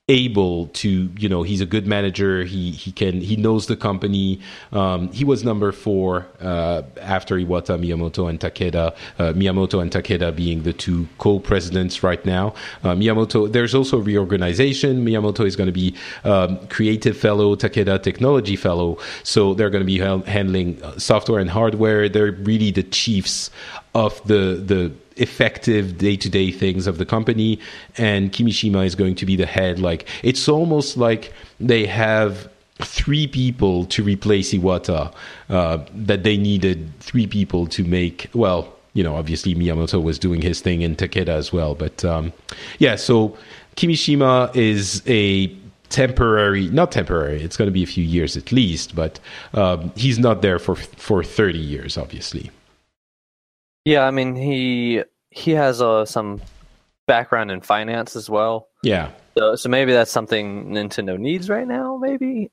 able to, he's a good manager. He knows the company. He was number 4 after Iwata, Miyamoto, and Takeda. Miyamoto and Takeda being the 2 co-presidents right now. Miyamoto, there's also reorganization. Miyamoto is going to be creative fellow, Takeda technology fellow. So they're going to be handling software and hardware. They're really the chiefs of the effective day-to-day things of the company, and Kimishima is going to be the head. Like, it's almost like they have 3 people to replace Iwata, that they needed 3 people to make. Well, obviously Miyamoto was doing his thing in Takeda as well, but so Kimishima is a not temporary, it's going to be a few years at least, but he's not there for 30 years, obviously. Yeah, I mean, he has some background in finance as well. Yeah. So maybe that's something Nintendo needs right now, maybe.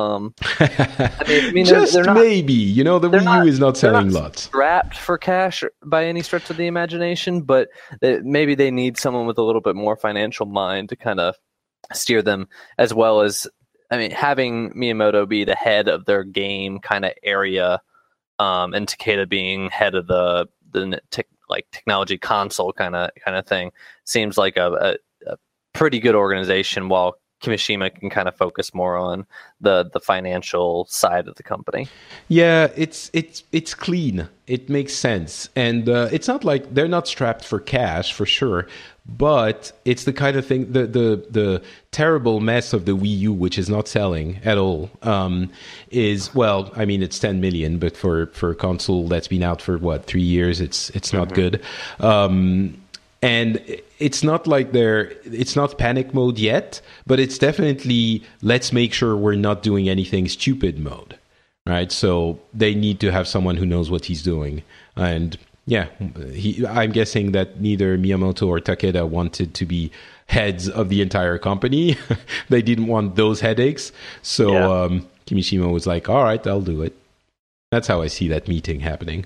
Just they're not, maybe. The Wii U is not selling lots. Strapped for cash by any stretch of the imagination, but maybe they need someone with a little bit more financial mind to kind of steer them, as well as, having Miyamoto be the head of their game kind of area, and Takeda being head of the technology console kind of thing seems like a pretty good organization, while Kimishima can kind of focus more on the financial side of the company. Yeah, it's clean. It makes sense, and it's not like they're not strapped for cash for sure. But it's the kind of thing, the terrible mess of the Wii U, which is not selling at all, is, it's 10 million, but for a console that's been out for 3 years, it's not good. And it's not like it's not panic mode yet, but it's definitely let's make sure we're not doing anything stupid mode, right? So they need to have someone who knows what he's doing. And yeah, I'm guessing that neither Miyamoto or Takeda wanted to be heads of the entire company. They didn't want those headaches. So Kimishima was like, all right, I'll do it. That's how I see that meeting happening.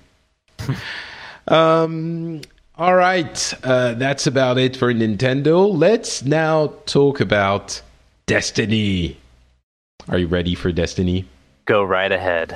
All right, that's about it for Nintendo. Let's now talk about Destiny. Are you ready for Destiny? Go right ahead.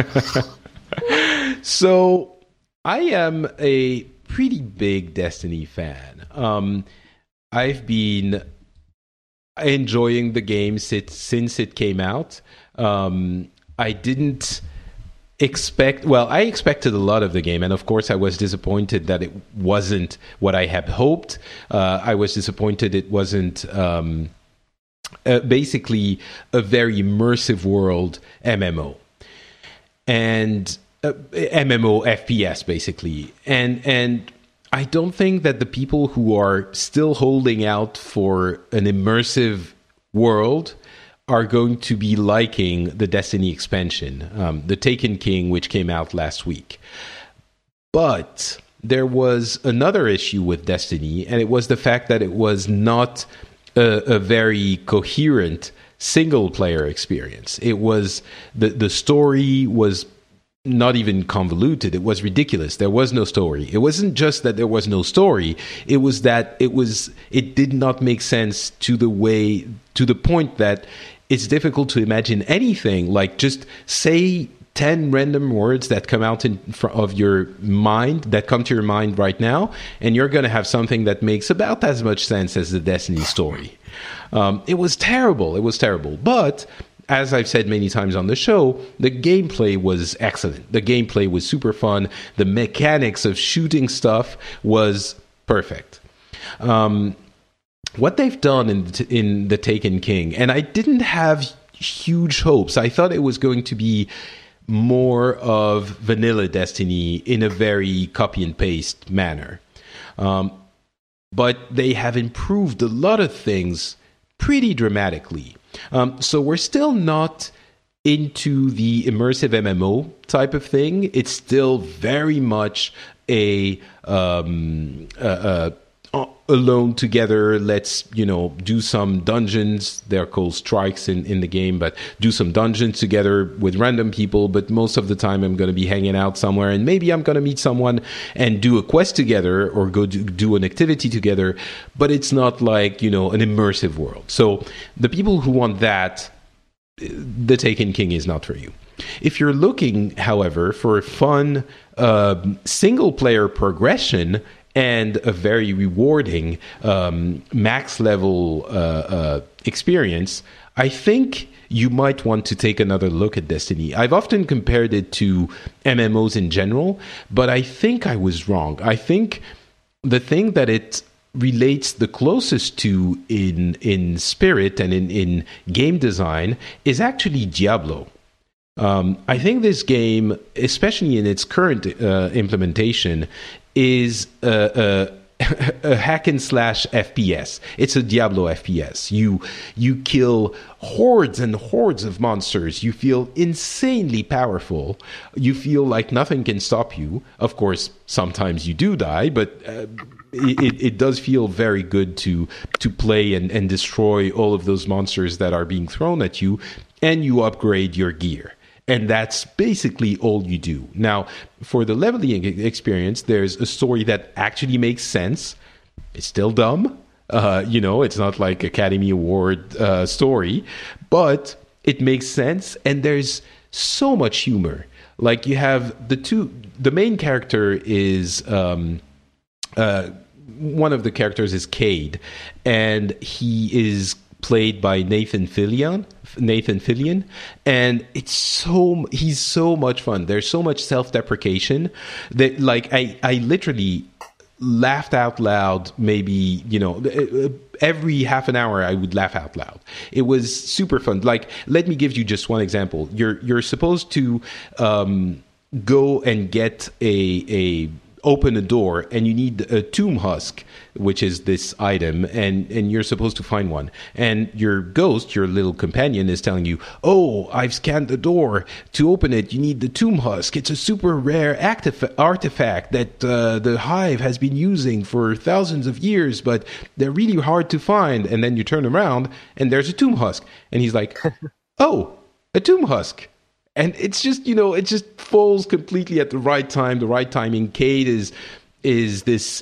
So, I am a pretty big Destiny fan. I've been enjoying the game since it came out. I didn't I expected a lot of the game, and of course I was disappointed that it wasn't what I had hoped. I was disappointed it wasn't basically a very immersive world MMO. And MMO FPS, basically. And I don't think that the people who are still holding out for an immersive world are going to be liking the Destiny expansion, the Taken King, which came out last week. But there was another issue with Destiny, and it was the fact that it was not a very coherent single-player experience. It was the story was not even convoluted. It was ridiculous. There was no story. It wasn't just that there was no story. It was that it did not make sense to the point that it's difficult to imagine anything. Like, just say 10 random words that come out of your mind, that come to your mind right now, and you're going to have something that makes about as much sense as the Destiny story. It was terrible. It was terrible. But as I've said many times on the show, the gameplay was excellent. The gameplay was super fun. The mechanics of shooting stuff was perfect. What they've done in the Taken King, and I didn't have huge hopes. I thought it was going to be more of vanilla Destiny in a very copy and paste manner. But they have improved a lot of things pretty dramatically. So we're still not into the immersive MMO type of thing. It's still very much a alone together. Let's, do some dungeons. They're called strikes in the game, but do some dungeons together with random people. But most of the time I'm going to be hanging out somewhere, and maybe I'm going to meet someone and do a quest together or go do an activity together. But it's not like, an immersive world. So the people who want that, The Taken King is not for you. If you're looking, however, for fun single-player progression and a very rewarding max level experience, I think you might want to take another look at Destiny. I've often compared it to MMOs in general, but I think I was wrong. I think the thing that it relates the closest to in spirit and in game design is actually Diablo. I think this game, especially in its current implementation, is a hack and slash FPS. It's a Diablo FPS. You kill hordes and hordes of monsters. You feel insanely powerful. You feel like nothing can stop you. Of course, sometimes you do die, but it does feel very good to play and destroy all of those monsters that are being thrown at you, and you upgrade your gear. And that's basically all you do. Now, for the leveling experience, there's a story that actually makes sense. It's still dumb. It's not like Academy Award story, but it makes sense. And there's so much humor. Like you have the main character is, one of the characters is Cade, and he is played by Nathan Fillion, and he's so much fun. There's so much self-deprecation that, like, I literally laughed out loud. Maybe every half an hour I would laugh out loud. It was super fun. Like, let me give you just one example. You're supposed to go and get open a door, and you need a tomb husk, which is this item, and you're supposed to find one. And your ghost, your little companion, is telling you, "Oh, I've scanned the door. To open it, you need the tomb husk. It's a super rare artifact that the Hive has been using for thousands of years, but they're really hard to find." And then you turn around, and there's a tomb husk. And he's like, "Oh, a tomb husk." And it's just, it just falls completely at the right time, the right timing. Cade is this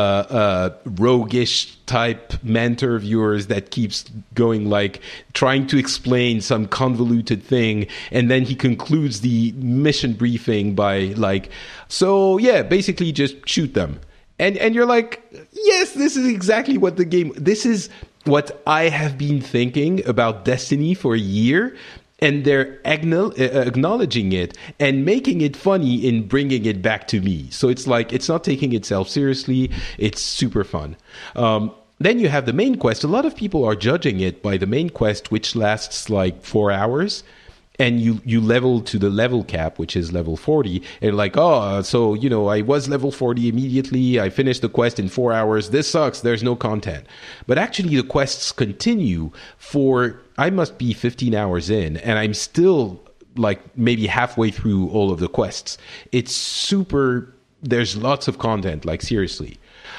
roguish type mentor of yours that keeps going, like, trying to explain some convoluted thing, and then he concludes the mission briefing by like, "So yeah, basically just shoot them." And you're like, yes, this is exactly what this is what I have been thinking about Destiny for a year. And they're acknowledging it and making it funny in bringing it back to me. So it's like, it's not taking itself seriously. It's super fun. Then you have the main quest. A lot of people are judging it by the main quest, which lasts like 4 hours. And you level to the level cap, which is level 40. And like, so, I was level 40 immediately. I finished the quest in 4 hours. This sucks. There's no content. But actually, the quests continue for, I must be 15 hours in, and I'm still like maybe halfway through all of the quests. It's super, there's lots of content, like seriously.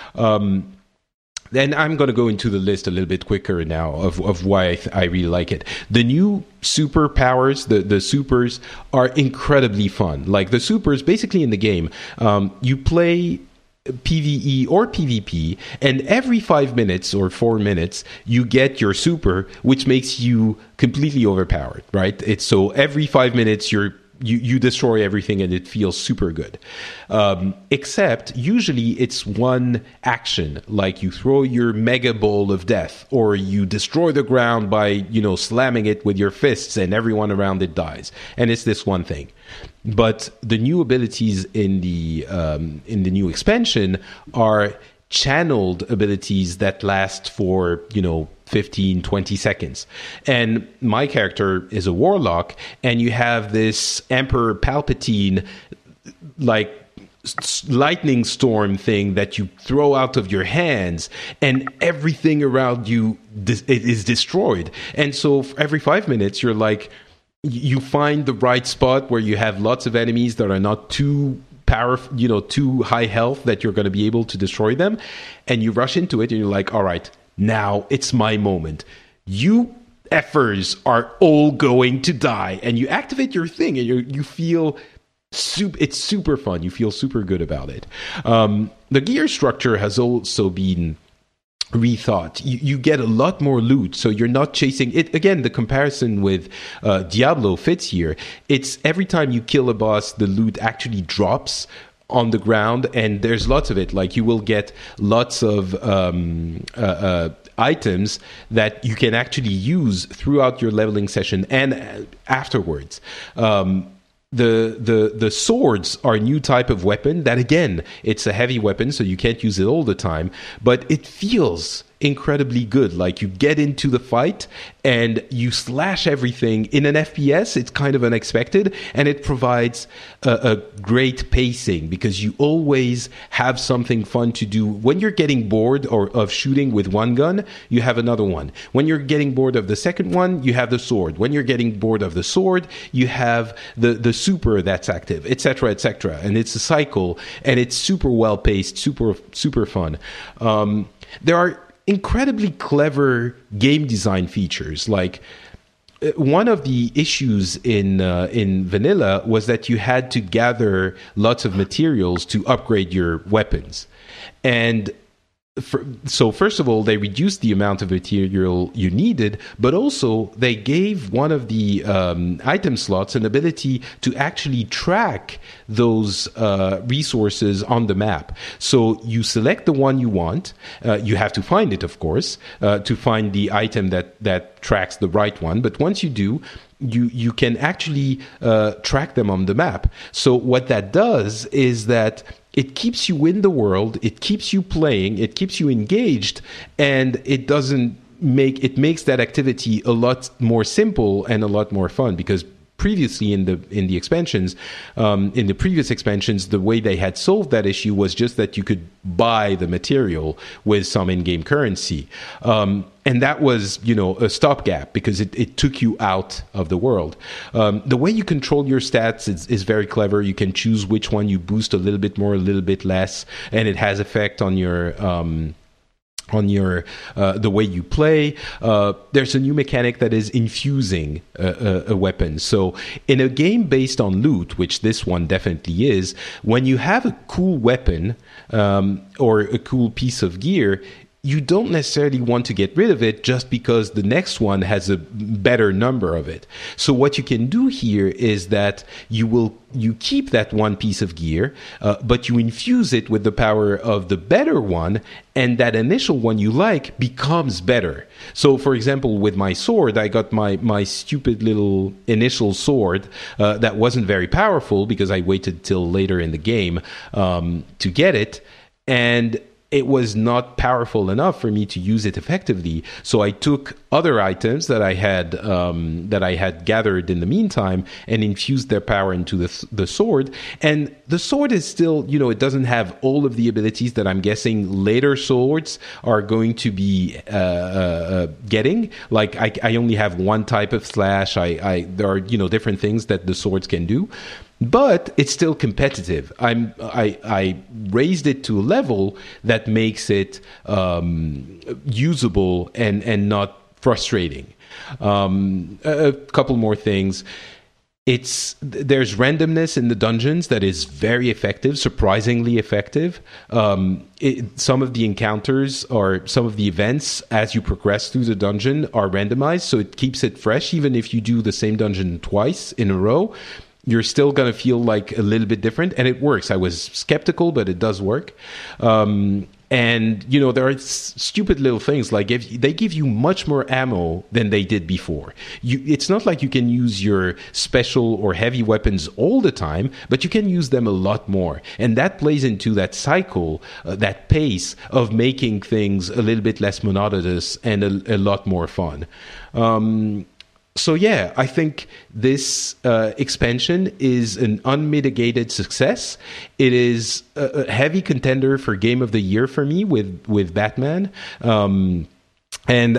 Then I'm going to go into the list a little bit quicker now of why I really like it. The new superpowers, the supers, are incredibly fun. Like the supers, basically in the game, you play PvE or PvP, and every 5 minutes or 4 minutes, you get your super, which makes you completely overpowered, right? It's so every 5 minutes, you destroy everything, and it feels super good. Except usually it's one action, like you throw your mega ball of death, or you destroy the ground by slamming it with your fists, and everyone around it dies. And it's this one thing. But the new abilities in the new expansion are channeled abilities that last for 15, 20 seconds. And my character is a warlock, and you have this Emperor Palpatine, like, lightning storm thing that you throw out of your hands, and everything around you is destroyed. And so for every 5 minutes, you're like, you find the right spot where you have lots of enemies that are not too too high health that you're going to be able to destroy them, and you rush into it and you're like, all right, now it's my moment. You effers are all going to die, and you activate your thing, and you feel it's super fun. You feel super good about it. The gear structure has also been rethought. You get a lot more loot, so you're not chasing it. Again, the comparison with Diablo fits here. It's every time you kill a boss, the loot actually drops on the ground, and there's lots of it. Like, you will get lots of items that you can actually use throughout your leveling session and afterwards. The swords are a new type of weapon that, again, it's a heavy weapon, so you can't use it all the time, but it feels incredibly good. Like, you get into the fight and you slash everything. In an FPS, it's kind of unexpected, and it provides a great pacing because you always have something fun to do. When you're getting bored of shooting with one gun, you have another one. When you're getting bored of the second one, you have the sword. When you're getting bored of the sword, you have the super that's active, etc., etc. And it's a cycle, and it's super well paced, super fun. There are incredibly clever game design features. Like, one of the issues in vanilla was that you had to gather lots of materials to upgrade your weapons. And so first of all, they reduced the amount of material you needed, but also they gave one of the item slots an ability to actually track those resources on the map. So you select the one you want. You have to find it, of course, to find the item that tracks the right one. But once you do, you can actually track them on the map. So what that does is that it keeps you in the world, it keeps you playing, it keeps you engaged, and it makes that activity a lot more simple and a lot more fun, because previously in the expansions, in the previous expansions, the way they had solved that issue was just that you could buy the material with some in-game currency. And that was, a stopgap because it took you out of the world. The way you control your stats is very clever. You can choose which one you boost a little bit more, a little bit less, and it has effect on your the way you play. There's a new mechanic that is infusing a weapon. So in a game based on loot, which this one definitely is, when you have a cool weapon or a cool piece of gear, you don't necessarily want to get rid of it just because the next one has a better number of it. So what you can do here is that you keep that one piece of gear, but you infuse it with the power of the better one, and that initial one you like becomes better. So, for example, with my sword, I got my stupid little initial sword that wasn't very powerful because I waited till later in the game to get it, and it was not powerful enough for me to use it effectively. So I took other items that I had gathered in the meantime and infused their power into the sword. And the sword is still, it doesn't have all of the abilities that I'm guessing later swords are going to be getting. Like I only have one type of slash. There are different things that the swords can do. But it's still competitive. I raised it to a level that makes it usable and not frustrating. A couple more things. There's randomness in the dungeons that is very effective, surprisingly effective. Some of the encounters or some of the events as you progress through the dungeon are randomized, so it keeps it fresh. Even if you do the same dungeon twice in a row, you're still going to feel like a little bit different, and it works. I was skeptical, but it does work. And, there are stupid little things like they give you much more ammo than they did before. It's not like you can use your special or heavy weapons all the time, but you can use them a lot more. And that plays into that cycle, that pace of making things a little bit less monotonous and a lot more fun. So yeah, I think this expansion is an unmitigated success. It is a heavy contender for Game of the Year for me with Batman. And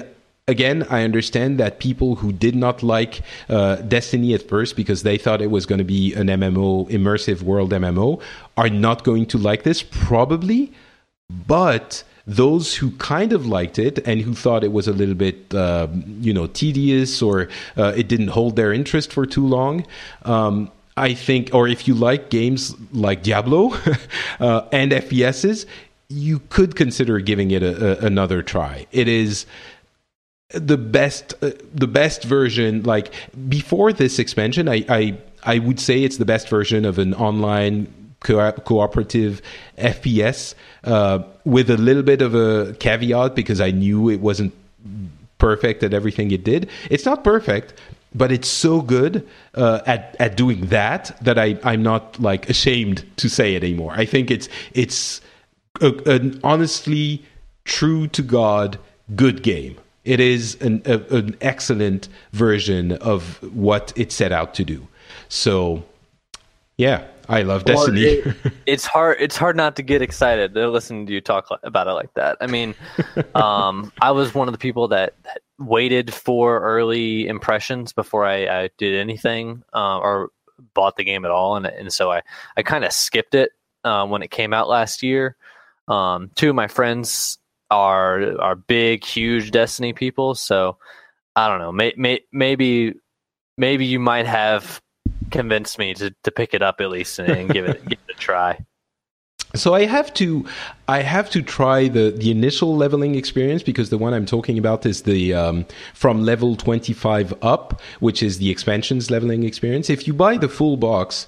again, I understand that people who did not like Destiny at first because they thought it was going to be an MMO, immersive world MMO, are not going to like this, probably. But those who kind of liked it and who thought it was a little bit, tedious, or it didn't hold their interest for too long, I think, or if you like games like Diablo and FPSs, you could consider giving it another try. It is the best version. Like, before this expansion, I would say it's the best version of an online cooperative FPS, with a little bit of a caveat, because I knew it wasn't perfect at everything it did. It's not perfect, but it's so good at doing that I'm not like ashamed to say it anymore. I think it's an honestly, true to God, good game. It is an excellent version of what it set out to do. So, yeah, I love Destiny. It's hard not to get excited to listen to you talk about it like that. I mean, I was one of the people that waited for early impressions before I did anything or bought the game at all, and so I kind of skipped it when it came out last year. Two of my friends are big, huge Destiny people, so I don't know. Maybe you might have convinced me to pick it up at least and give it a try. So I have to try the initial leveling experience, because the one I'm talking about is the from level 25 up, which is the expansions leveling experience. If you buy the full box,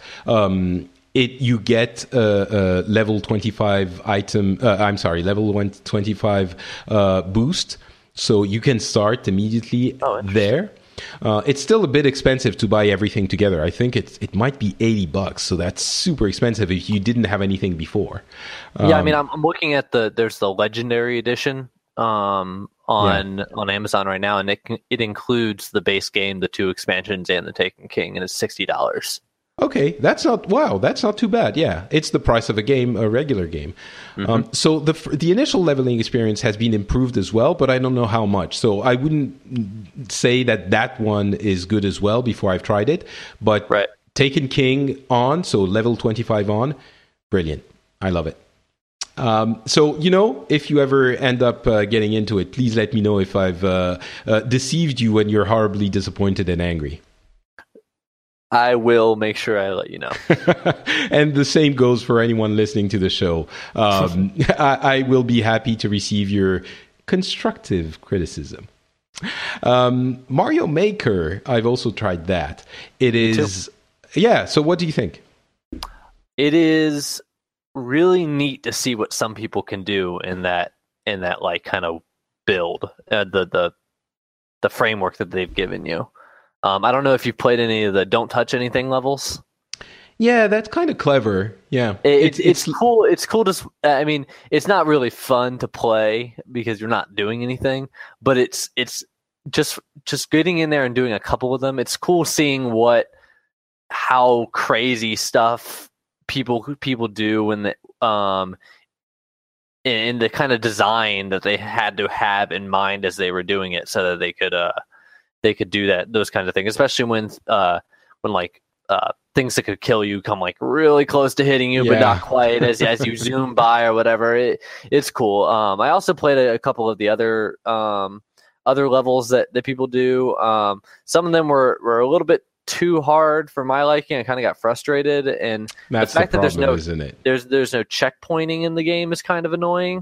you get a level 25 item. Level 125 boost, so you can start immediately there. It's still a bit expensive to buy everything together. I think it might be $80, so that's super expensive if you didn't have anything before. Yeah, I mean, I'm looking at there's the Legendary Edition on Amazon right now, and it includes the base game, the 2 expansions, and the Taken King, and it's $60. Okay, that's not too bad. Yeah, it's the price of a regular game. Mm-hmm. So the initial leveling experience has been improved as well, but I don't know how much. So I wouldn't say that one is good as well before I've tried it. But right. Taken King on, so level 25 on, brilliant. I love it. So, if you ever end up getting into it, please let me know if I've deceived you when you're horribly disappointed and angry. I will make sure I let you know. And the same goes for anyone listening to the show. I will be happy to receive your constructive criticism. Mario Maker, I've also tried that. It is... Yeah, so what do you think? It is really neat to see what some people can do in that like kind of build, the framework that they've given you. I don't know if you've played any of the Don't Touch Anything levels. Yeah, that's kind of clever. Yeah, it's cool. It's cool to. I mean, it's not really fun to play because you're not doing anything. But it's just getting in there and doing a couple of them. It's cool seeing how crazy stuff people do in the kind of design that they had to have in mind as they were doing it, so that they could do those kinds of things, especially when like things that could kill you come like really close to hitting you, but not quite as you zoom by or whatever. It's cool. I also played a couple of the other levels that people do. Some of them were a little bit too hard for my liking. I kind of got frustrated, and that's the fact the problem, that there's no checkpointing in the game is kind of annoying.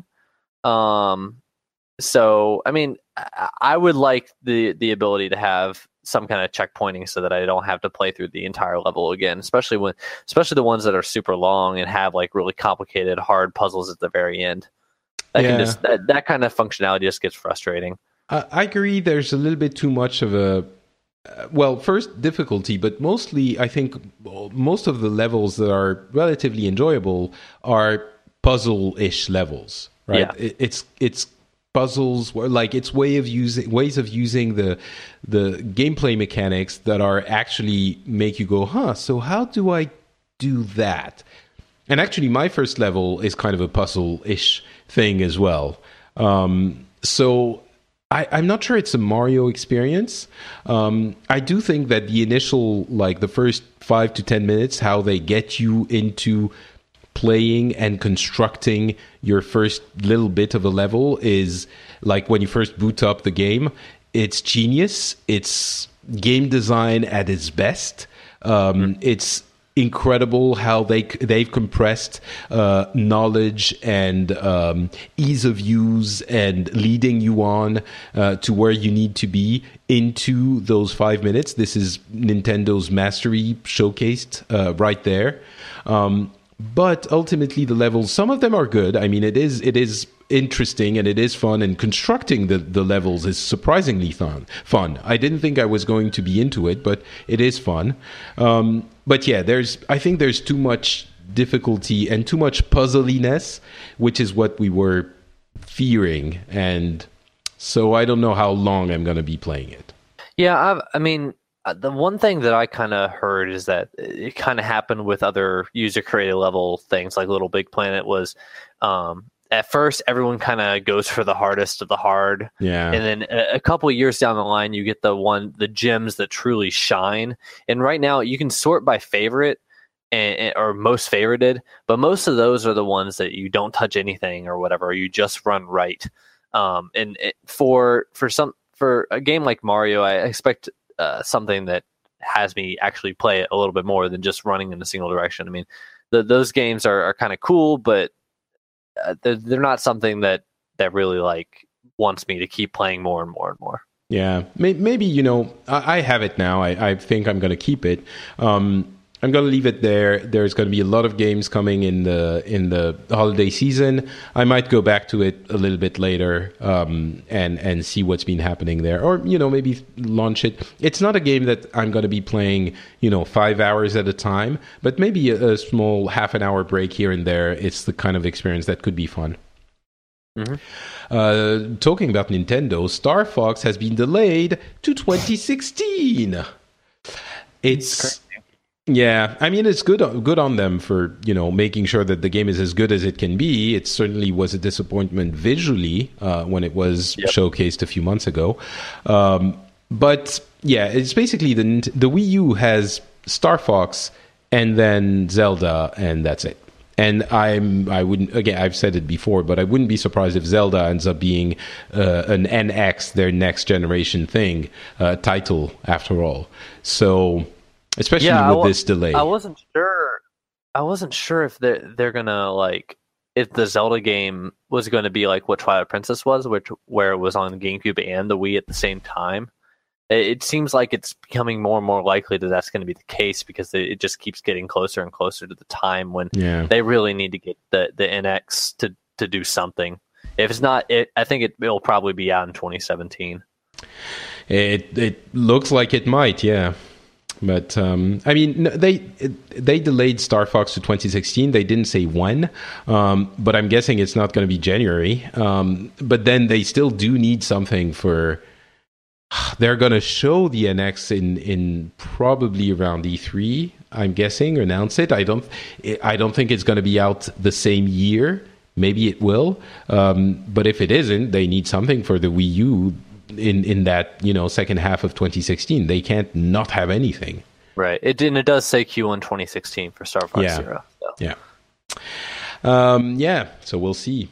So, I mean, I would like the ability to have some kind of checkpointing so that I don't have to play through the entire level again, especially the ones that are super long and have like really complicated, hard puzzles at the very end. That kind of functionality just gets frustrating. I agree. There's a little bit too much of a first difficulty, but mostly I think most of the levels that are relatively enjoyable are puzzle-ish levels, right? Yeah. It's puzzles where like it's ways of using the gameplay mechanics that are actually make you go, so how do I do that? And actually my first level is kind of a puzzle-ish thing as well. So I'm not sure it's a Mario experience. I do think that the initial, like the first 5 to 10 minutes, how they get you into playing and constructing your first little bit of a level is like when you first boot up the game. It's genius. It's game design at its best. It's incredible how they've compressed knowledge and ease of use and leading you on to where you need to be into those 5 minutes. This is Nintendo's mastery showcased right there. But ultimately, the levels, some of them are good. I mean, it is interesting and it is fun, and constructing the levels is surprisingly fun. I didn't think I was going to be into it, but it is fun. But yeah, I think there's too much difficulty and too much puzzliness, which is what we were fearing. And so I don't know how long I'm going to be playing it. Yeah, I mean, the one thing that I kind of heard is that it kind of happened with other user-created level things like Little Big Planet was at first everyone kind of goes for the hardest of the hard. Yeah. And then a couple of years down the line, you get the gems that truly shine. And right now you can sort by favorite or most favorited, but most of those are the ones that you don't touch anything or whatever, or you just run right. For a game like Mario, I expect something that has me actually play it a little bit more than just running in a single direction. I mean, those games are kind of cool, but they're not something that really like wants me to keep playing more and more and more. Yeah, maybe I have it now. I think I'm going to keep it. I'm going to leave it there. There's going to be a lot of games coming in the holiday season. I might go back to it a little bit later and see what's been happening there, or maybe launch it. It's not a game that I'm going to be playing 5 hours at a time, but maybe a small half an hour break here and there. It's the kind of experience that could be fun. Mm-hmm. Talking about Nintendo, Star Fox has been delayed to 2016. It's yeah, I mean, it's good on them for making sure that the game is as good as it can be. It certainly was a disappointment visually when it was showcased a few months ago. But yeah, it's basically the Wii U has Star Fox and then Zelda, and that's it. And I wouldn't, again, I've said it before, but I wouldn't be surprised if Zelda ends up being an NX, their next generation title after all. So, especially with this delay. I wasn't sure if they're gonna if the Zelda game was going to be like what Twilight Princess was, where it was on GameCube and the Wii at the same time. It seems like it's becoming more and more likely that that's going to be the case because it just keeps getting closer and closer to the time when they really need to get the NX to do something. If it's not, I think it'll probably be out in 2017. It looks like it might, yeah. But I mean, they delayed Star Fox to 2016. They didn't say when, but I'm guessing it's not going to be January. But then they still do need something for. They're going to show the NX in probably around E3. I'm guessing, or announce it. I don't think it's going to be out the same year. Maybe it will, but if it isn't, they need something for the Wii U. In that second half of 2016, they can't not have anything. Right. It does say Q1 2016 for Star Fox Zero. So. Yeah. So we'll see.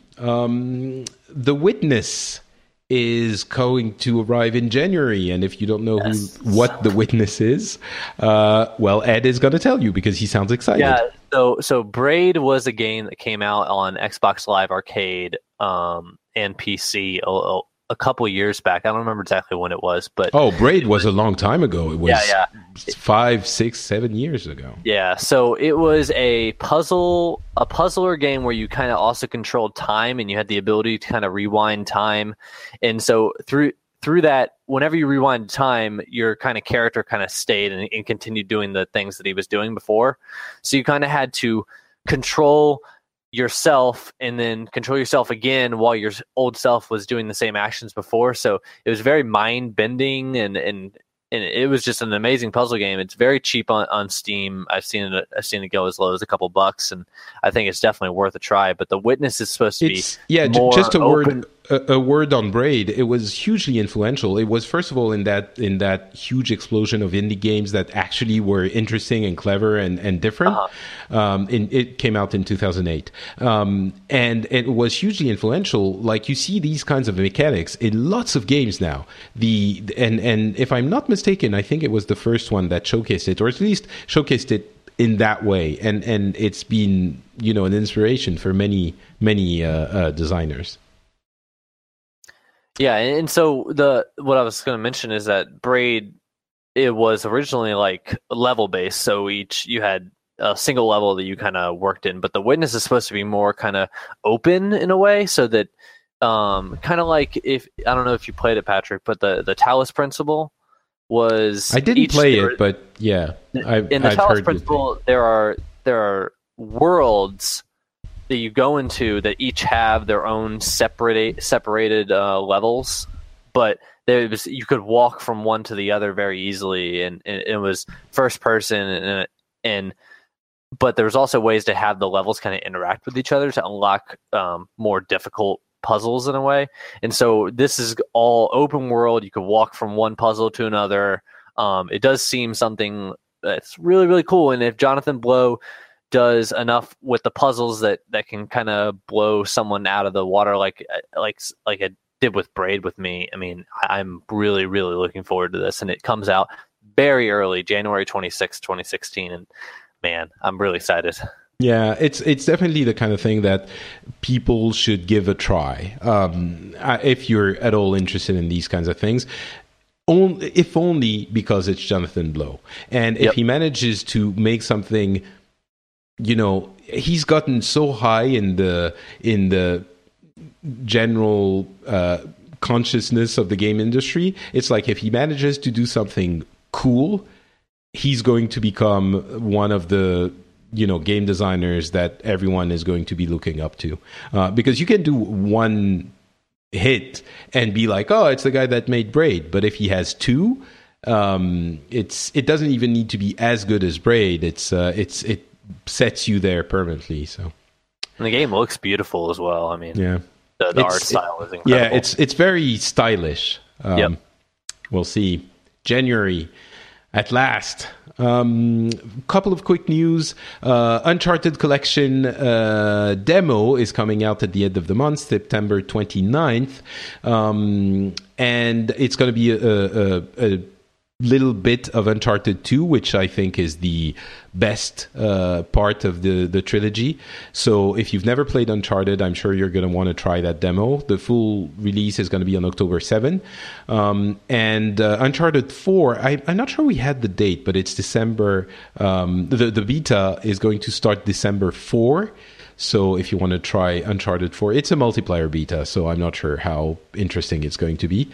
The Witness is going to arrive in January, and if you don't know what The Witness is, well, Ed is going to tell you because he sounds excited. Yeah. So Braid was a game that came out on Xbox Live Arcade and PC a couple of years back. I don't remember exactly when it was, but Braid was a long time ago. It was 5, 6, 7 years ago. Yeah, so it was a puzzler game where you kind of also controlled time and you had the ability to kind of rewind time. And so through that, whenever you rewind time, your kind of character kind of stayed and continued doing the things that he was doing before. So you kind of had to control yourself and then control yourself again while your old self was doing the same actions before. So it was very mind bending and it was just an amazing puzzle game. It's very cheap on Steam. I've seen it go as low as a couple bucks, and I think it's definitely worth a try. But The Witness is supposed to be just a word. a word on Braid. It was hugely influential. It was, first of all, in that huge explosion of indie games that actually were interesting and clever and different. It came out in 2008, and it was hugely influential. Like, you see these kinds of mechanics in lots of games now. And if I'm not mistaken, I think it was the first one that showcased it, or at least showcased it in that way. And it's been, an inspiration for many designers. Yeah, and so what I was going to mention is that Braid, it was originally like level based, so you had a single level that you kind of worked in, but the Witness is supposed to be more kind of open in a way, so that kind of like, if I don't know if you played it, Patrick, but the Talos Principle was, I didn't play it, but yeah, in the Talos Principle there are worlds that you go into that each have their own separated levels, but you could walk from one to the other very easily, and it was first person, but there was also ways to have the levels kind of interact with each other to unlock more difficult puzzles in a way. And so this is all open world. You could walk from one puzzle to another. It does seem something that's really, really cool. And if Jonathan Blow does enough with the puzzles that can kind of blow someone out of the water, like it did with Braid with me, I mean, I'm really, really looking forward to this. And it comes out very early, January 26, 2016. And man, I'm really excited. Yeah, it's definitely the kind of thing that people should give a try. If you're at all interested in these kinds of things, if only because it's Jonathan Blow. And if he manages to make something, he's gotten so high in the general consciousness of the game industry. It's like, if he manages to do something cool, he's going to become one of the game designers that everyone is going to be looking up to, because you can do one hit and be like, oh, it's the guy that made Braid. But if he has two, it doesn't even need to be as good as Braid. It sets you there permanently. So, and the game looks beautiful as well. I mean, yeah, the art style is incredible. Yeah, it's very stylish. We'll see. January at last. Couple of quick news. Uncharted Collection demo is coming out at the end of the month, September 29th. And it's going to be a little bit of Uncharted 2, which I think is the best part of the trilogy. So if you've never played Uncharted, I'm sure you're going to want to try that demo. The full release is going to be on October 7. And Uncharted 4, I'm not sure we had the date, but it's December. The beta is going to start December 4. So if you want to try Uncharted 4, it's a multiplayer beta, so I'm not sure how interesting it's going to be.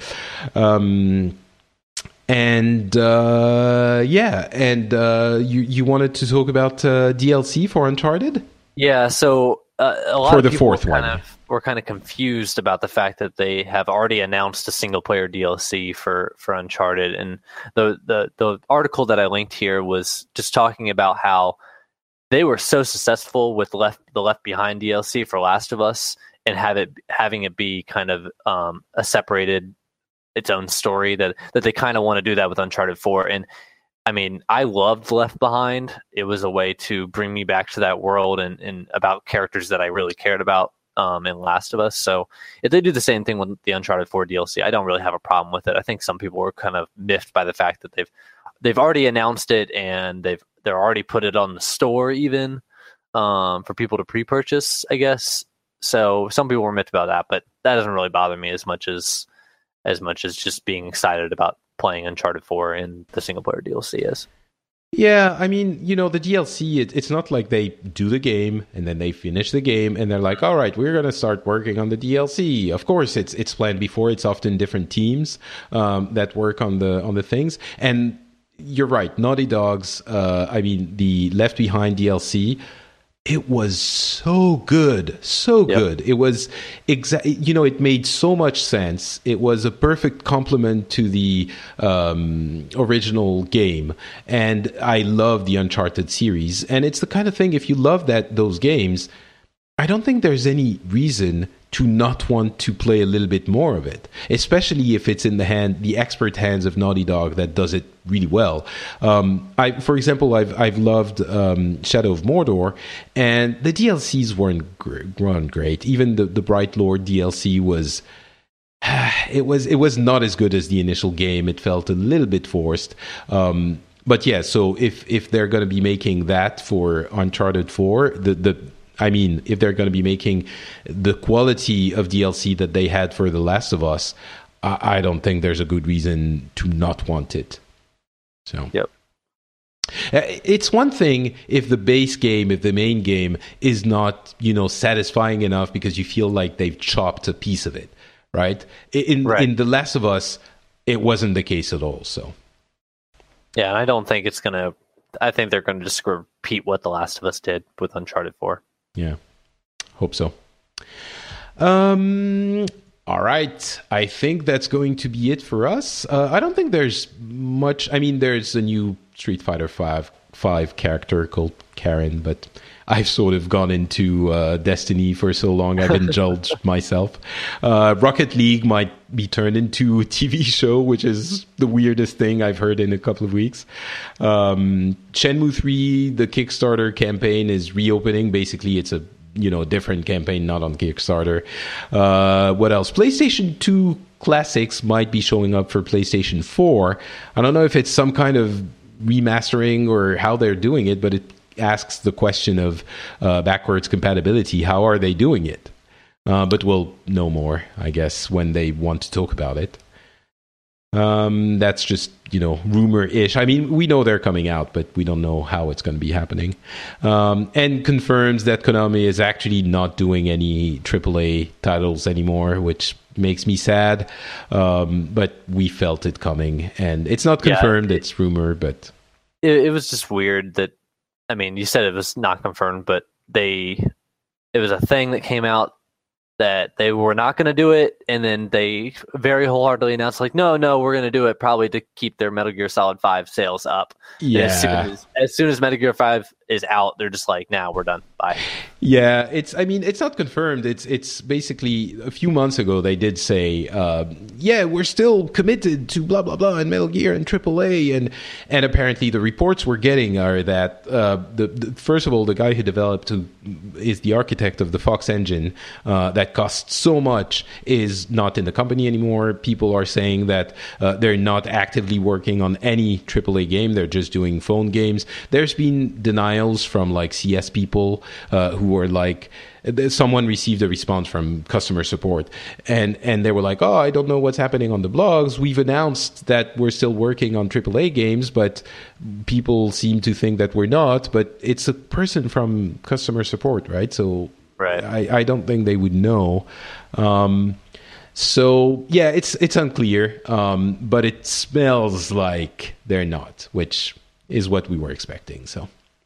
You wanted to talk about DLC for Uncharted? Yeah, so a lot for of the people fourth were kind of confused about the fact that they have already announced a single player DLC for Uncharted, and the article that I linked here was just talking about how they were so successful with the Left Behind DLC for Last of Us, and having it be kind of a separated, its own story, that they kind of want to do that with Uncharted 4. And I mean, I loved Left Behind. It was a way to bring me back to that world and about characters that I really cared about in Last of Us. So if they do the same thing with the Uncharted 4 DLC, I don't really have a problem with it. I think some people were kind of miffed by the fact that they've already announced it, and they're already put it on the store even for people to pre-purchase, I guess. So some people were miffed about that, but that doesn't really bother me as much as just being excited about playing Uncharted 4 in the single-player DLC is. Yeah, I mean, the DLC, it's not like they do the game and then they finish the game and they're like, all right, we're going to start working on the DLC. Of course, it's planned before. It's often different teams that work on the things. And you're right, Naughty Dog's, the Left Behind DLC, it was so good, good. It was it made so much sense. It was a perfect complement to the original game, and I love the Uncharted series. And it's the kind of thing, if you love those games, I don't think there's any reason to not want to play a little bit more of it, especially if it's in the expert hands of Naughty Dog that does it really well. For example, I've loved Shadow of Mordor, and the DLCs weren't great. Even the Bright Lord DLC was. It was not as good as the initial game. It felt a little bit forced. But yeah, so if they're going to be making that for Uncharted 4, if they're going to be making the quality of DLC that they had for The Last of Us, I don't think there's a good reason to not want it. So yep. It's one thing if the base game, if the main game is not, satisfying enough because you feel like they've chopped a piece of it, right? In The Last of Us, it wasn't the case at all. So yeah, and I don't think it's gonna. I think they're going to just repeat what The Last of Us did with Uncharted 4. Yeah, hope so. All right. I think that's going to be it for us. I don't think there's much. I mean, there's a new Street Fighter 5 character called Karen, but I've sort of gone into Destiny for so long. I've indulged myself. Rocket League might be turned into a TV show, which is the weirdest thing I've heard in a couple of weeks. Shenmue 3, the Kickstarter campaign is reopening. Basically, it's a different campaign, not on Kickstarter. What else? PlayStation 2 Classics might be showing up for PlayStation 4. I don't know if it's some kind of remastering or how they're doing it, but it asks the question of backwards compatibility. How are they doing it? But we'll know more, I guess, when they want to talk about it. That's just, rumor-ish. I mean, we know they're coming out, but we don't know how it's going to be happening. And confirms that Konami is actually not doing any AAA titles anymore, which makes me sad. But we felt it coming. And it's not confirmed, it's rumor, but... It was just weird that, I mean, you said it was not confirmed, but it was a thing that came out that they were not going to do it, and then they very wholeheartedly announced, like, no, we're going to do it, probably to keep their Metal Gear Solid 5 sales up. Yeah. As soon as Metal Gear 5 is out, they're just like, nah, we're done. Bye. Yeah, it's not confirmed. It's basically a few months ago they did say, we're still committed to blah, blah, blah, and Metal Gear and AAA, and apparently the reports we're getting are that, first of all, the guy who is the architect of the Fox engine, that costs so much, is not in the company anymore. People are saying that they're not actively working on any AAA game. They're just doing phone games. There's been denials from like CS people who were like, someone received a response from customer support and they were like, I don't know what's happening on the blogs. We've announced that we're still working on AAA games, but people seem to think that we're not. But it's a person from customer support, right? So right. I don't think they would know. So yeah, it's unclear, but it smells like they're not, which is what we were expecting. So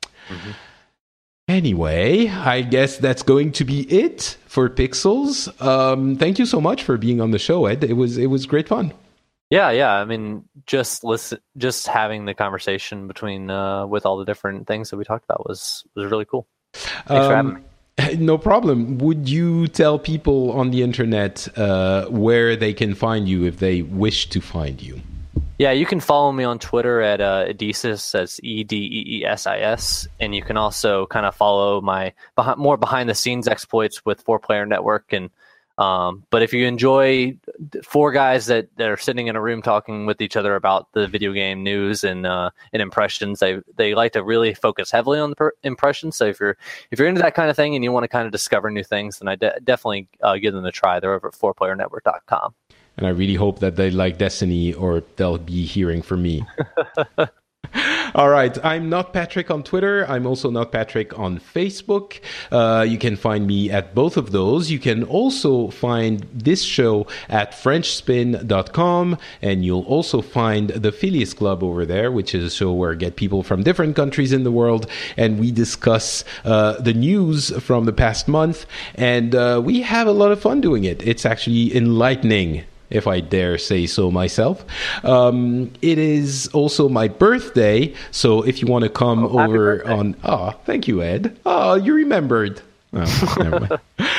anyway, I guess that's going to be it for Pixels. Thank you so much for being on the show, Ed. It was great fun. Yeah. I mean, just having the conversation between with all the different things that we talked about was really cool. Thanks for having me. No problem. Would you tell people on the internet where they can find you if they wish to find you? Yeah, you can follow me on Twitter at Edeesis, that's Edeesis, and you can also kind of follow my more behind-the-scenes exploits with 4Player Network. And but if you enjoy four guys that are sitting in a room talking with each other about the video game news and impressions, they like to really focus heavily on the impressions. So if you're into that kind of thing and you want to kind of discover new things, then I definitely give them a try. They're over at 4playernetwork.com. And I really hope that they like Destiny, or they'll be hearing from me. All right. I'm not Patrick on Twitter. I'm also not Patrick on Facebook. You can find me at both of those. You can also find this show at FrenchSpin.com, and you'll also find the Phileas Club over there, which is a show where I get people from different countries in the world, and we discuss the news from the past month, and we have a lot of fun doing it. It's actually enlightening, if I dare say so myself. It is also my birthday, so if you want to come over on... Oh, thank you, Ed. Oh, you remembered. Oh, never mind.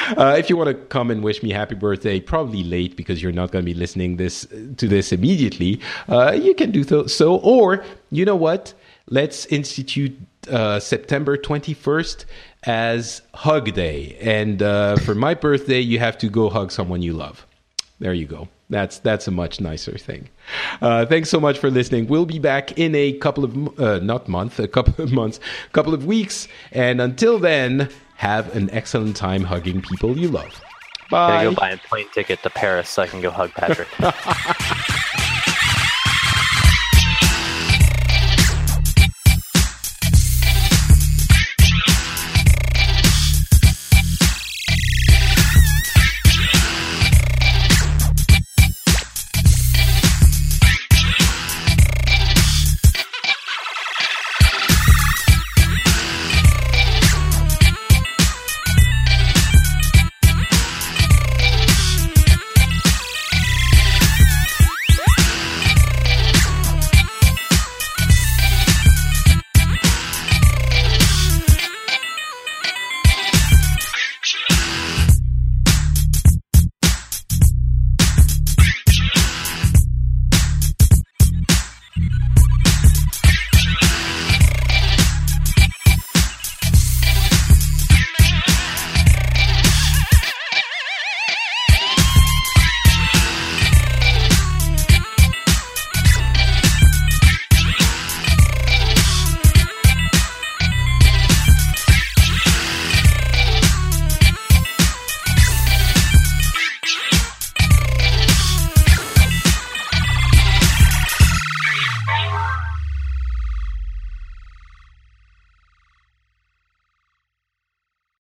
If you want to come and wish me happy birthday, probably late because you're not going to be listening to this immediately, you can do so. Or, you know what? Let's institute September 21st as Hug Day. And for my birthday, you have to go hug someone you love. There you go. That's a much nicer thing. Thanks so much for listening. We'll be back in a couple of, couple of weeks. And until then, have an excellent time hugging people you love. Bye. I'm going to go buy a plane ticket to Paris so I can go hug Patrick.